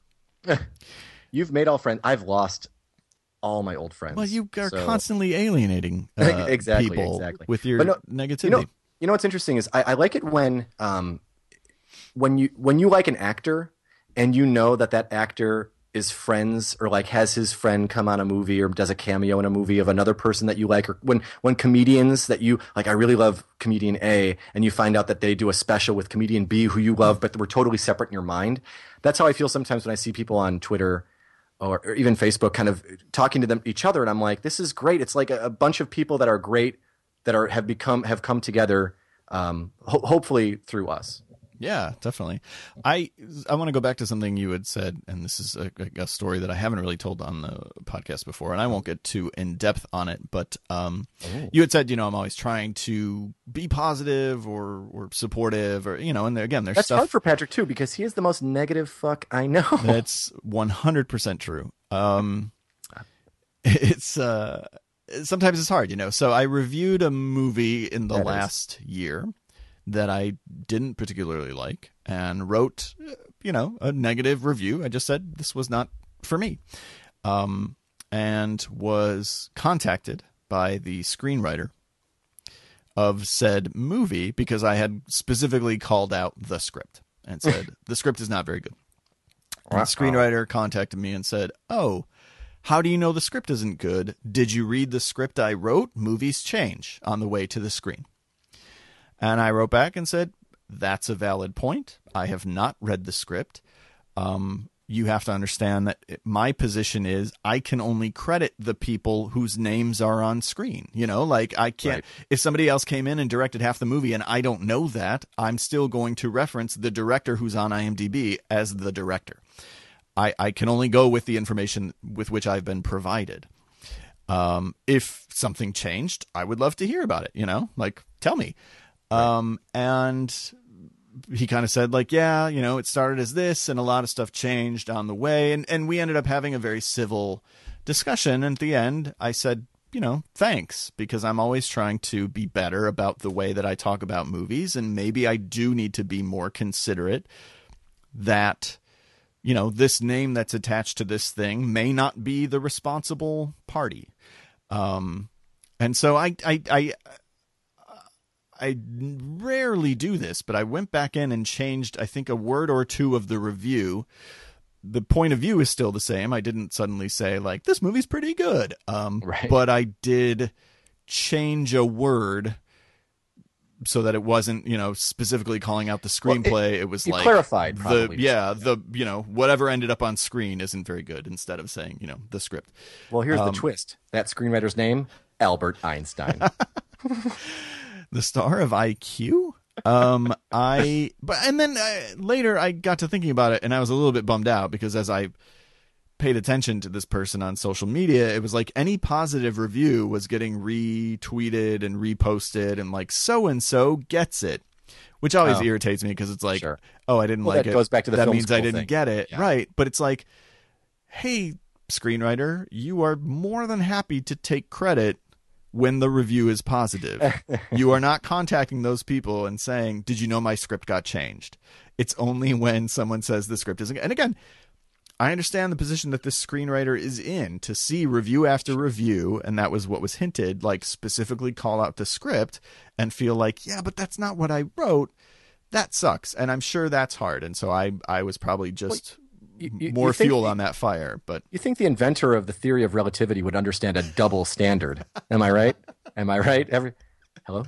You've made all friends. I've lost all my old friends. Well, you are so... constantly alienating uh, exactly, people exactly. with your no, negativity. You know, you know what's interesting is I, I like it when, um, when you when you like an actor and you know that that actor is friends or like has his friend come on a movie or does a cameo in a movie of another person that you like, or when when comedians that you like, I really love comedian A, and you find out that they do a special with comedian B who you love, but we're totally separate in your mind. That's how I feel sometimes when I see people on Twitter or, or even Facebook kind of talking to them each other, and I'm like, this is great. It's like a, a bunch of people that are great that are have become have come together, um, ho- hopefully through us. Yeah, definitely. I I want to go back to something you had said, and this is a, a story that I haven't really told on the podcast before, and I won't get too in depth on it. But um, oh. you had said, you know, I'm always trying to be positive or or supportive, or you know, and there, again, there's that's stuff hard for Patrick too because he is the most negative fuck I know. That's one hundred percent true. Um, it's uh, sometimes it's hard, you know. So I reviewed a movie in the that last is. year that I didn't particularly like and wrote, you know, a negative review. I just said this was not for me, um, and was contacted by the screenwriter of said movie because I had specifically called out the script and said the script is not very good. And the screenwriter contacted me and said, oh, how do you know the script isn't good? Did you read the script I wrote? Movies change on the way to the screen. And I wrote back and said, that's a valid point. I have not read the script. Um, you have to understand that my position is I can only credit the people whose names are on screen. You know, like I can't, right. If somebody else came in and directed half the movie and I don't know that, I'm still going to reference the director who's on IMDb as the director. I, I can only go with the information with which I've been provided. Um, if something changed, I would love to hear about it. You know, like tell me. Um, and he kind of said like, yeah, you know, it started as this and a lot of stuff changed on the way. And, and we ended up having a very civil discussion. And at the end, I said, you know, thanks, because I'm always trying to be better about the way that I talk about movies. And maybe I do need to be more considerate that, you know, this name that's attached to this thing may not be the responsible party. Um, and so I, I, I, I rarely do this, but I went back in and changed, I think, a word or two of the review. The point of view is still the same. I didn't suddenly say, like, this movie's pretty good. Um, right. But I did change a word so that it wasn't, you know, specifically calling out the screenplay. Well, it, it was you like clarified, the yeah, yeah, the you know, whatever ended up on screen isn't very good. Instead of saying, you know, the script. Well, here's um, the twist. That screenwriter's name, Albert Einstein. The star of I Q. Um, I but and then uh, later I got to thinking about it, and I was a little bit bummed out because as I paid attention to this person on social media, it was like any positive review was getting retweeted and reposted, and like so and so gets it, which always oh. irritates me because it's like, sure. oh, I didn't well, like that it. Goes back to the that film means school I didn't thing. get it, yeah. right? But it's like, hey, screenwriter, you are more than happy to take credit when the review is positive. You are not contacting those people and saying, did you know my script got changed? It's only when someone says the script isn't. And again, I understand the position that this screenwriter is in to see review after review. And that was what was hinted, like specifically call out the script and feel like, yeah, but that's not what I wrote. That sucks. And I'm sure that's hard. And so I, I was probably just you, you, more you think fuel the, on that fire. But you think the inventor of the theory of relativity would understand a double standard? Am I right? Am I right? Every hello.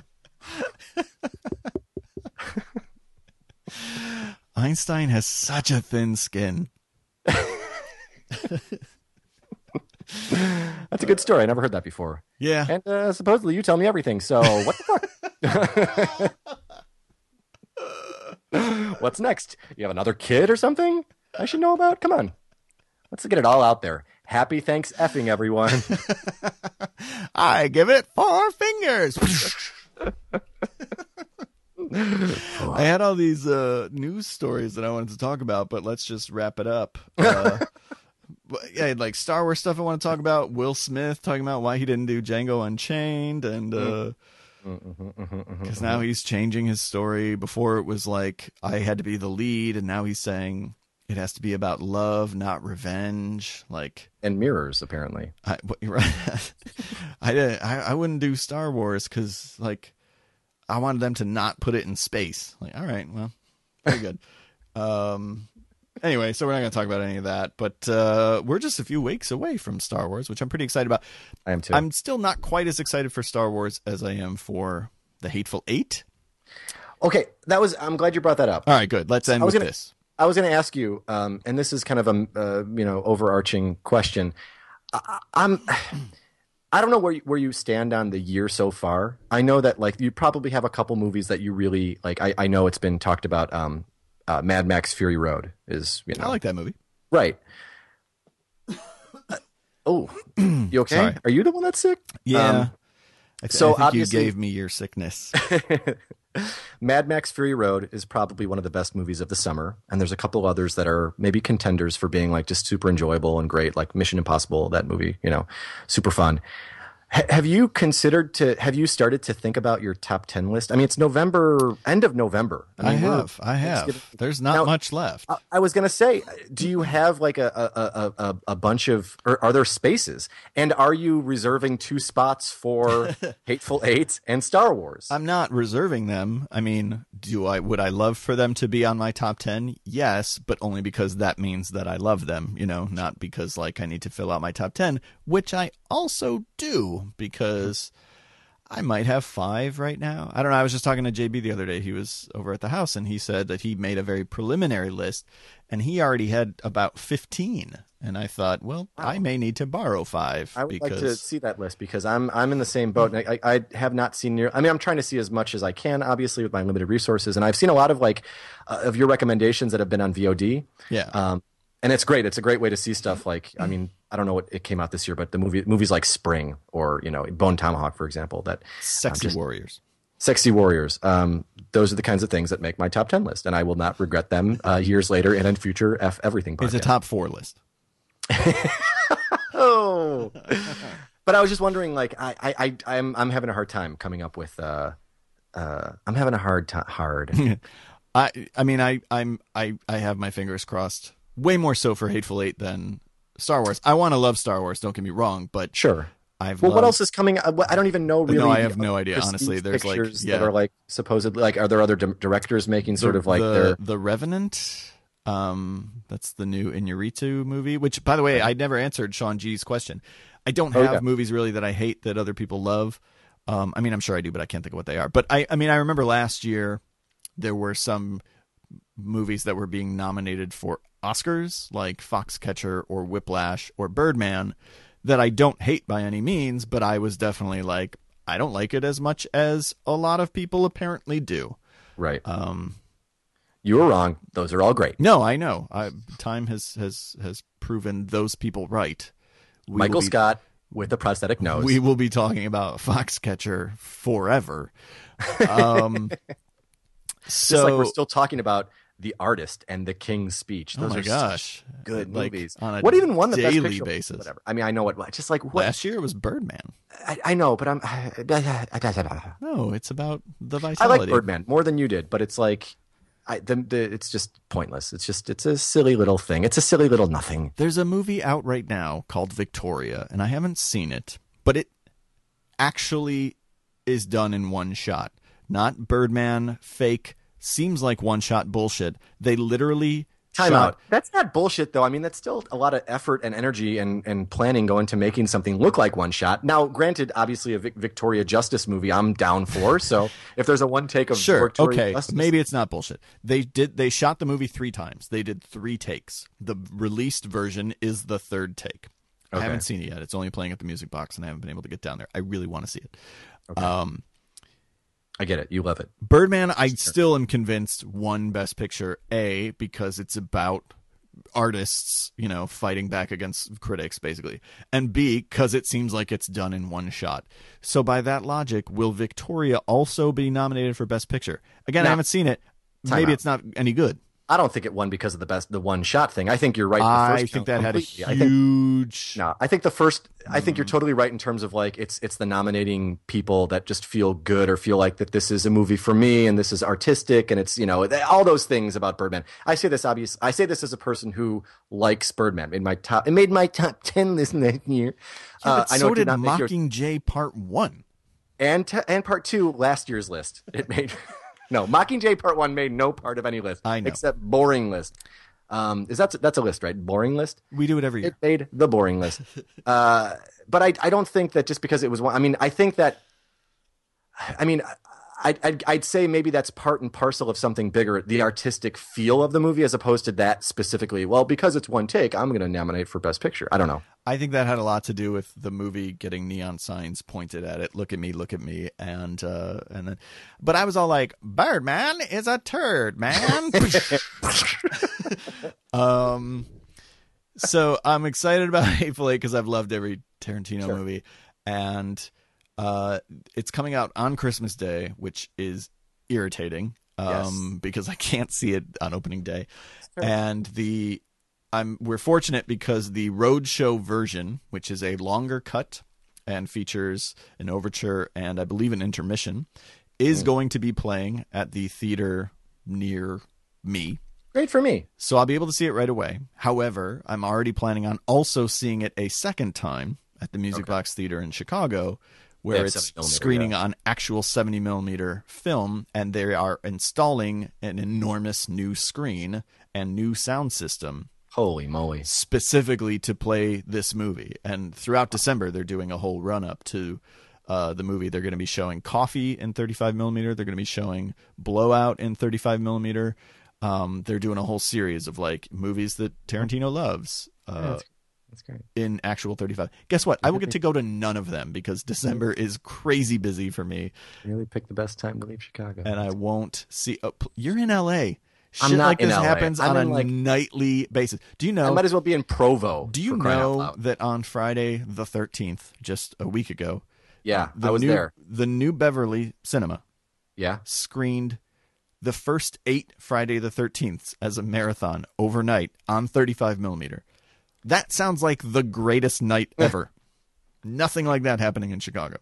Einstein has such a thin skin. That's a good story. I never heard that before. Yeah. And uh, supposedly you tell me everything. So what the fuck? What's next? You have another kid or something I should know about? Come on. Let's get it all out there. Happy thanks effing everyone. I give it four fingers. I had all these uh, news stories that I wanted to talk about, but let's just wrap it up. Uh, yeah, like Star Wars stuff I want to talk about. Will Smith talking about why he didn't do Django Unchained, and because uh, now he's changing his story. Before it was like I had to be the lead, and now he's saying it has to be about love, not revenge. Like and mirrors, apparently. I, right. I, I I wouldn't do Star Wars because like. I wanted them to not put it in space. Like, all right, well, very good. um, anyway, so we're not going to talk about any of that, but uh, we're just a few weeks away from Star Wars, which I'm pretty excited about. I am too. I'm still not quite as excited for Star Wars as I am for The Hateful Eight. Okay, that was. I'm glad you brought that up. All right, good. Let's end with gonna, this. I was going to ask you, um, and this is kind of a uh, you know overarching question. I, I'm. I don't know where you, where you stand on the year so far. I know that like you probably have a couple movies that you really like. I, I know it's been talked about. Um, uh, Mad Max Fury Road is you know I like that movie. Right. Uh, oh, you okay? Sorry. Are you the one that's sick? Yeah. Um, I th- so I think you obviously- gave me your sickness. Mad Max Fury Road is probably one of the best movies of the summer, and there's a couple others that are maybe contenders for being like just super enjoyable and great, like Mission Impossible, that movie, you know, super fun. H- have you considered to, have you started to think about your top ten list? I mean, it's November, end of November. I, mean, we're- have. I have. There's not Now- much left. I- I was going to say, do you have like a, a, a, a, a bunch of, or are there spaces? And are you reserving two spots for Hateful Eight and Star Wars? I'm not reserving them. I mean, do I would I love for them to be on my top ten? Yes, but only because that means that I love them, you know, not because like I need to fill out my top ten, which I also do because I might have five right now. I don't know. I was just talking to J B the other day. He was over at the house and he said that he made a very preliminary list and he already had about fifteen. And I thought, well, wow. I may need to borrow five. I would because... like to see that list because I'm I'm in the same boat. And I, I have not seen near. I mean, I'm trying to see as much as I can, obviously, with my limited resources. And I've seen a lot of like uh, of your recommendations that have been on V O D. Yeah. Um, and it's great. It's a great way to see stuff. Like, I mean, I don't know what it came out this year, but the movie movies like Spring or you know Bone Tomahawk, for example, that Sexy um, just, Warriors. Sexy Warriors. Um, those are the kinds of things that make my top ten list, and I will not regret them uh, years later in a future F Everything podcast. It's a top four list. Oh, but I was just wondering, like, I, I, I, I'm, I'm having a hard time coming up with, uh, uh, I'm having a hard time, hard. I, I mean, I, I'm, I, I have my fingers crossed way more so for Hateful Eight than Star Wars. I want to love Star Wars. Don't get me wrong, but sure. I've well, loved... what else is coming? I don't even know really. No, I have no idea. Honestly, there's like yeah. that are like supposedly like, are there other di- directors making sort the, of like the, their the Revenant? Um, that's the new Iñárritu movie, which, by the way, I never answered Sean G's question. I don't have oh, yeah. movies really that I hate that other people love. Um, I mean, I'm sure I do, but I can't think of what they are. But I, I mean, I remember last year there were some movies that were being nominated for Oscars, like Foxcatcher or Whiplash or Birdman, that I don't hate by any means, but I was definitely like, I don't like it as much as a lot of people apparently do. Right. Um, You were wrong. Those are all great. No, I know. I, time has, has, has proven those people right. We Michael be, Scott with a prosthetic nose. We will be talking about Foxcatcher forever. Um, so, Just like we're still talking about The Artist and The King's Speech. Those oh my are gosh, good like, movies. On a what even won the daily best picture? basis? Whatever. I mean, I know what. Just like what, last year it was Birdman. I, I know, but I'm. No, it's about the vitality. I like Birdman more than you did, but it's like. I, the, the, it's just pointless. It's just, it's a silly little thing. It's a silly little nothing. There's a movie out right now called Victoria, and I haven't seen it, but it actually is done in one shot. Not Birdman, fake, seems like one shot bullshit. They literally Time shot. out. That's not bullshit, though. I mean, that's still a lot of effort and energy and, and planning going to making something look like one shot. Now, granted, obviously, a Vic- Victoria Justice movie, I'm down for. So if there's a one take of Sure, Victoria okay, Justice, maybe it's not bullshit. They did. They shot the movie three times. They did three takes. The released version is the third take. I Okay. haven't seen it yet. It's only playing at the Music Box, and I haven't been able to get down there. I really want to see it. Okay. Um, I get it. You love it. Birdman, I still am convinced won Best Picture. A, because it's about artists, you know, fighting back against critics, basically, and B, because it seems like it's done in one shot. So by that logic, will Victoria also be nominated for Best Picture? Again, No. I haven't seen it. Time Maybe out. it's not any good. I don't think it won because of the best, the one shot thing. I think you're right. The I first think count that had a completely. I think, huge. no, I think the first. I think you're totally right in terms of like it's it's the nominating people that just feel good or feel like that this is a movie for me and this is artistic and it's you know all those things about Birdman. I say this obvious. I say this as a person who likes Birdman. In my top, it made my top ten list that year. Yeah, Uh, but I know so it did not make yours. Mockingjay Part One. and te- and part two last year's list. It made no Mockingjay Part One made no part of any list. I know. Except boring list. Um, is that that's a list, right? Boring list. We do it every year. It made the boring list. Uh, but I I don't think that just because it was one. I mean, I think that. I mean, I I'd, I'd say maybe that's part and parcel of something bigger, the artistic feel of the movie, as opposed to that specifically. Well, because it's one take, I'm going to nominate for Best Picture. I don't know. I think that had a lot to do with the movie getting neon signs pointed at it. Look at me, look at me, and uh, and then, but I was all like, "Birdman is a turd, man." um, so I'm excited about Hateful Eight because I've loved every Tarantino Sure. movie, and uh, it's coming out on Christmas Day, which is irritating. Um, Yes. because I can't see it on opening day, Fair. and the. I'm we're fortunate because the Roadshow version, which is a longer cut and features an overture and I believe an intermission, is Mm. going to be playing at the theater near me. Great for me. So I'll be able to see it right away. However, I'm already planning on also seeing it a second time at the Music Okay. Box Theater in Chicago, They where have it's seventy millimeter, screening yeah. on actual seventy millimeter film, and they are installing an enormous new screen and new sound system Holy moly. specifically to play this movie. And throughout December, they're doing a whole run up to uh, the movie. They're going to be showing Coffee in thirty-five millimeter. They're going to be showing Blowout in thirty-five millimeter. Um, they're doing a whole series of like movies that Tarantino loves Yeah, uh, that's, that's great. in actual thirty-five. Guess what? I will get to go to none of them because December is crazy busy for me, Really picked the best time to leave Chicago. and I won't see. Oh, pl- you're in L A. I'm Shit not like in this L A. happens I'm on a in, like- nightly basis. Do you know? I might as well be in Provo. Do you for crying out know loud. that on Friday the thirteenth, just a week ago, Yeah, the I was new, there. the new Beverly Cinema Yeah. screened the first eight Friday the thirteenths as a marathon overnight on thirty-five millimeter. That sounds like the greatest night ever. Nothing like that happening in Chicago.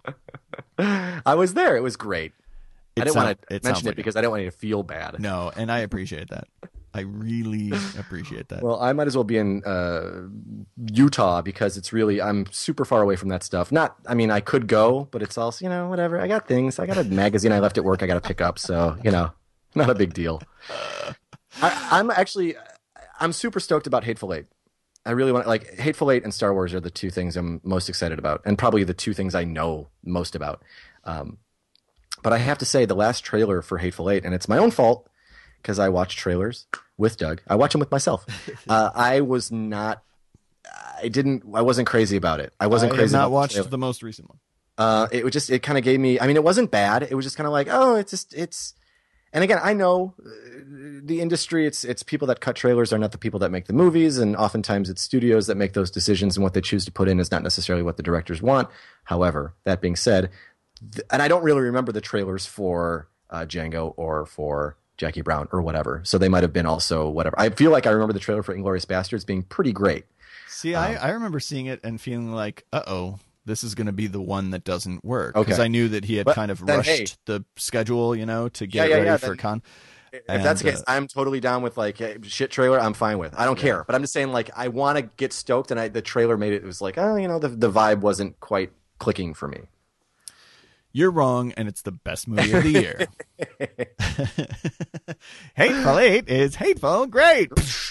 I was there. It was great. I It didn't sound- want to it sounds mention like it because I didn't want you to feel bad. No, and I appreciate that. I really appreciate that. Well, I might as well be in uh, Utah because it's really I'm super far away from that stuff. Not, I mean, I could go, but it's also you know whatever. I got things. I got a magazine I left at work. I got to pick up, so you know, not a big deal. I, I'm actually I'm super stoked about Hateful Eight. I really want like Hateful Eight and Star Wars are the two things I'm most excited about, and probably the two things I know most about. Um, but I have to say, the last trailer for Hateful Eight, and it's my own fault because I watch trailers with Doug. I watch them with myself. Uh, I was not. I didn't. I wasn't crazy about it. I wasn't I crazy. have not about watched the, the most recent one. uh, it was just. It kind of gave me. I mean, it wasn't bad. It was just kind of like, oh, it's just. It's. And again, I know uh, the industry. It's it's people that cut trailers are not the people that make the movies, and oftentimes it's studios that make those decisions, and what they choose to put in is not necessarily what the directors want. However, that being said, th- and I don't really remember the trailers for uh, Django or for Jackie Brown or whatever, so they might have been also whatever. I feel like I remember the trailer for Inglourious Basterds being pretty great. See, Um, I, I remember seeing it and feeling like, uh oh, this is going to be the one that doesn't work. Okay. Because I knew that he had But kind of then, rushed hey. the schedule, you know, to Yeah, get yeah, ready yeah, for then- con. If And, that's the case, uh, I'm totally down with like hey, shit trailer. I'm fine with. I don't care, but I'm just saying like I want to get stoked, and I, the trailer made it, it was like oh, you know, the the vibe wasn't quite clicking for me. You're wrong, and it's the best movie of the year. Hateful Eight is hateful great.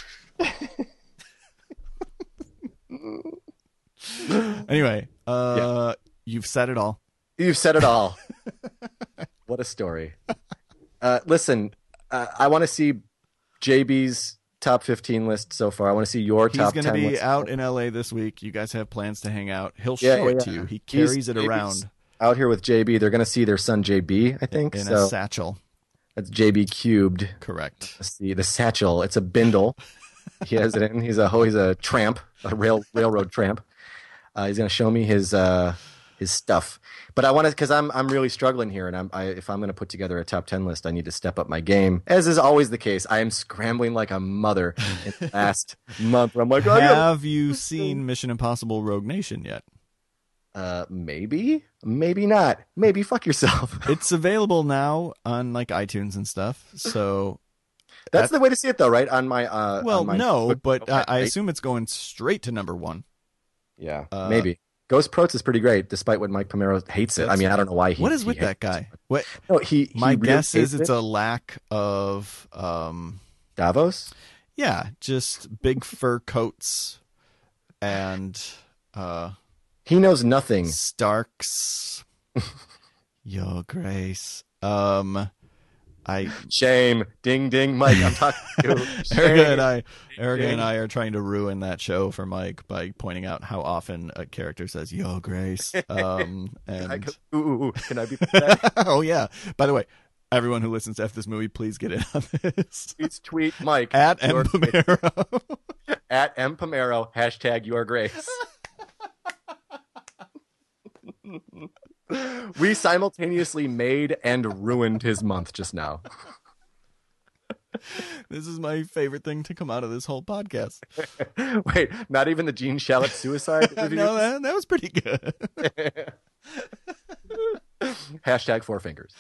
Anyway, uh, yeah. You've said it all. You've said it all. What a story. Uh, listen, uh, I want to see J B's top fifteen list so far. I want to see your He's top gonna ten list. He's going to be out in L A this week. You guys have plans to hang out. He'll yeah, show yeah, it yeah. to you. He carries He's, it J B's around. Out here with J B. They're going to see their son J B, I think. In so a satchel. That's J B cubed. Correct. Let's see, the satchel. It's a bindle. He has it in. He's a oh, he's a tramp, a rail railroad tramp. Uh, he's going to show me his uh, his stuff. But I want to, because I'm I'm really struggling here, and I'm I, if I'm going to put together a top ten list, I need to step up my game, as is always the case. I am scrambling like a mother in the last month. I'm like, oh, have yeah. you seen Mission Impossible: Rogue Nation yet? Uh, maybe, maybe not. Maybe fuck yourself. It's available now on like iTunes and stuff. So that's, that's the way to see it, though, right? On my uh, well, on my no, book, but okay, I, I right? assume it's going straight to number one. Yeah, uh, maybe. Ghost Protes is pretty great, despite what Mike Pomero hates it. I mean, I don't know why he. What is he with that guy? It. What? No, he. he my really guess is it's it. a lack of um, Davos. Yeah, just big fur coats and uh, he knows nothing. Starks. Your Grace. Um, I shame. Ding ding, Mike. I'm talking to you. Erica and I. Erica and I are trying to ruin that show for Mike by pointing out how often a character says "Your Grace." Um, and I go, ooh, ooh, ooh, can I be? Oh yeah. By the way, everyone who listens to F This Movie, please get in on this. Please tweet Mike at M Pomero. At M Pomero. Hashtag Your Grace. We simultaneously made and ruined his month just now. This is my favorite thing to come out of this whole podcast. Wait, not even the Gene Shalit suicide review? No, that, that was pretty good. Hashtag four fingers.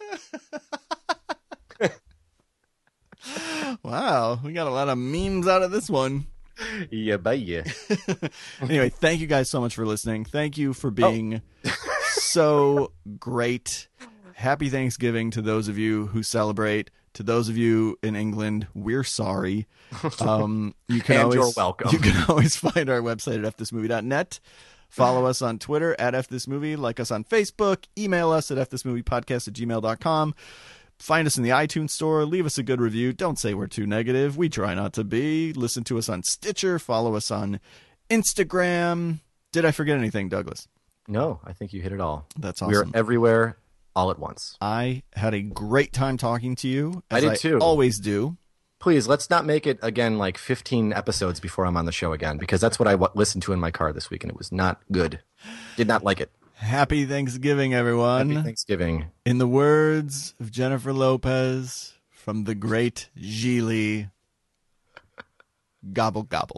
Wow, we got a lot of memes out of this one. Yeah, bye. Anyway, thank you guys so much for listening. Thank you for being oh. so great. Happy Thanksgiving to those of you who celebrate. To those of you in England, we're sorry. Um, you can and always, you're welcome. You can always find our website at f this movie dot net. Follow us on Twitter at fthismovie. Like us on Facebook. Email us at f this movie podcast at gmail dot com. Find us in the iTunes store. Leave us a good review. Don't say we're too negative. We try not to be. Listen to us on Stitcher. Follow us on Instagram. Did I forget anything, Douglas? No, I think you hit it all. That's awesome. We're everywhere all at once. I had a great time talking to you. As I did too. I always do. Please, let's not make it, again, like fifteen episodes before I'm on the show again, because that's what I w- listened to in my car this week, and it was not good. Did not like it. Happy Thanksgiving, everyone. Happy Thanksgiving. In the words of Jennifer Lopez from the great Gigli, gobble, gobble.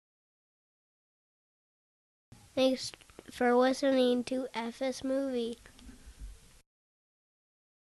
Thanks for listening to F S Movie.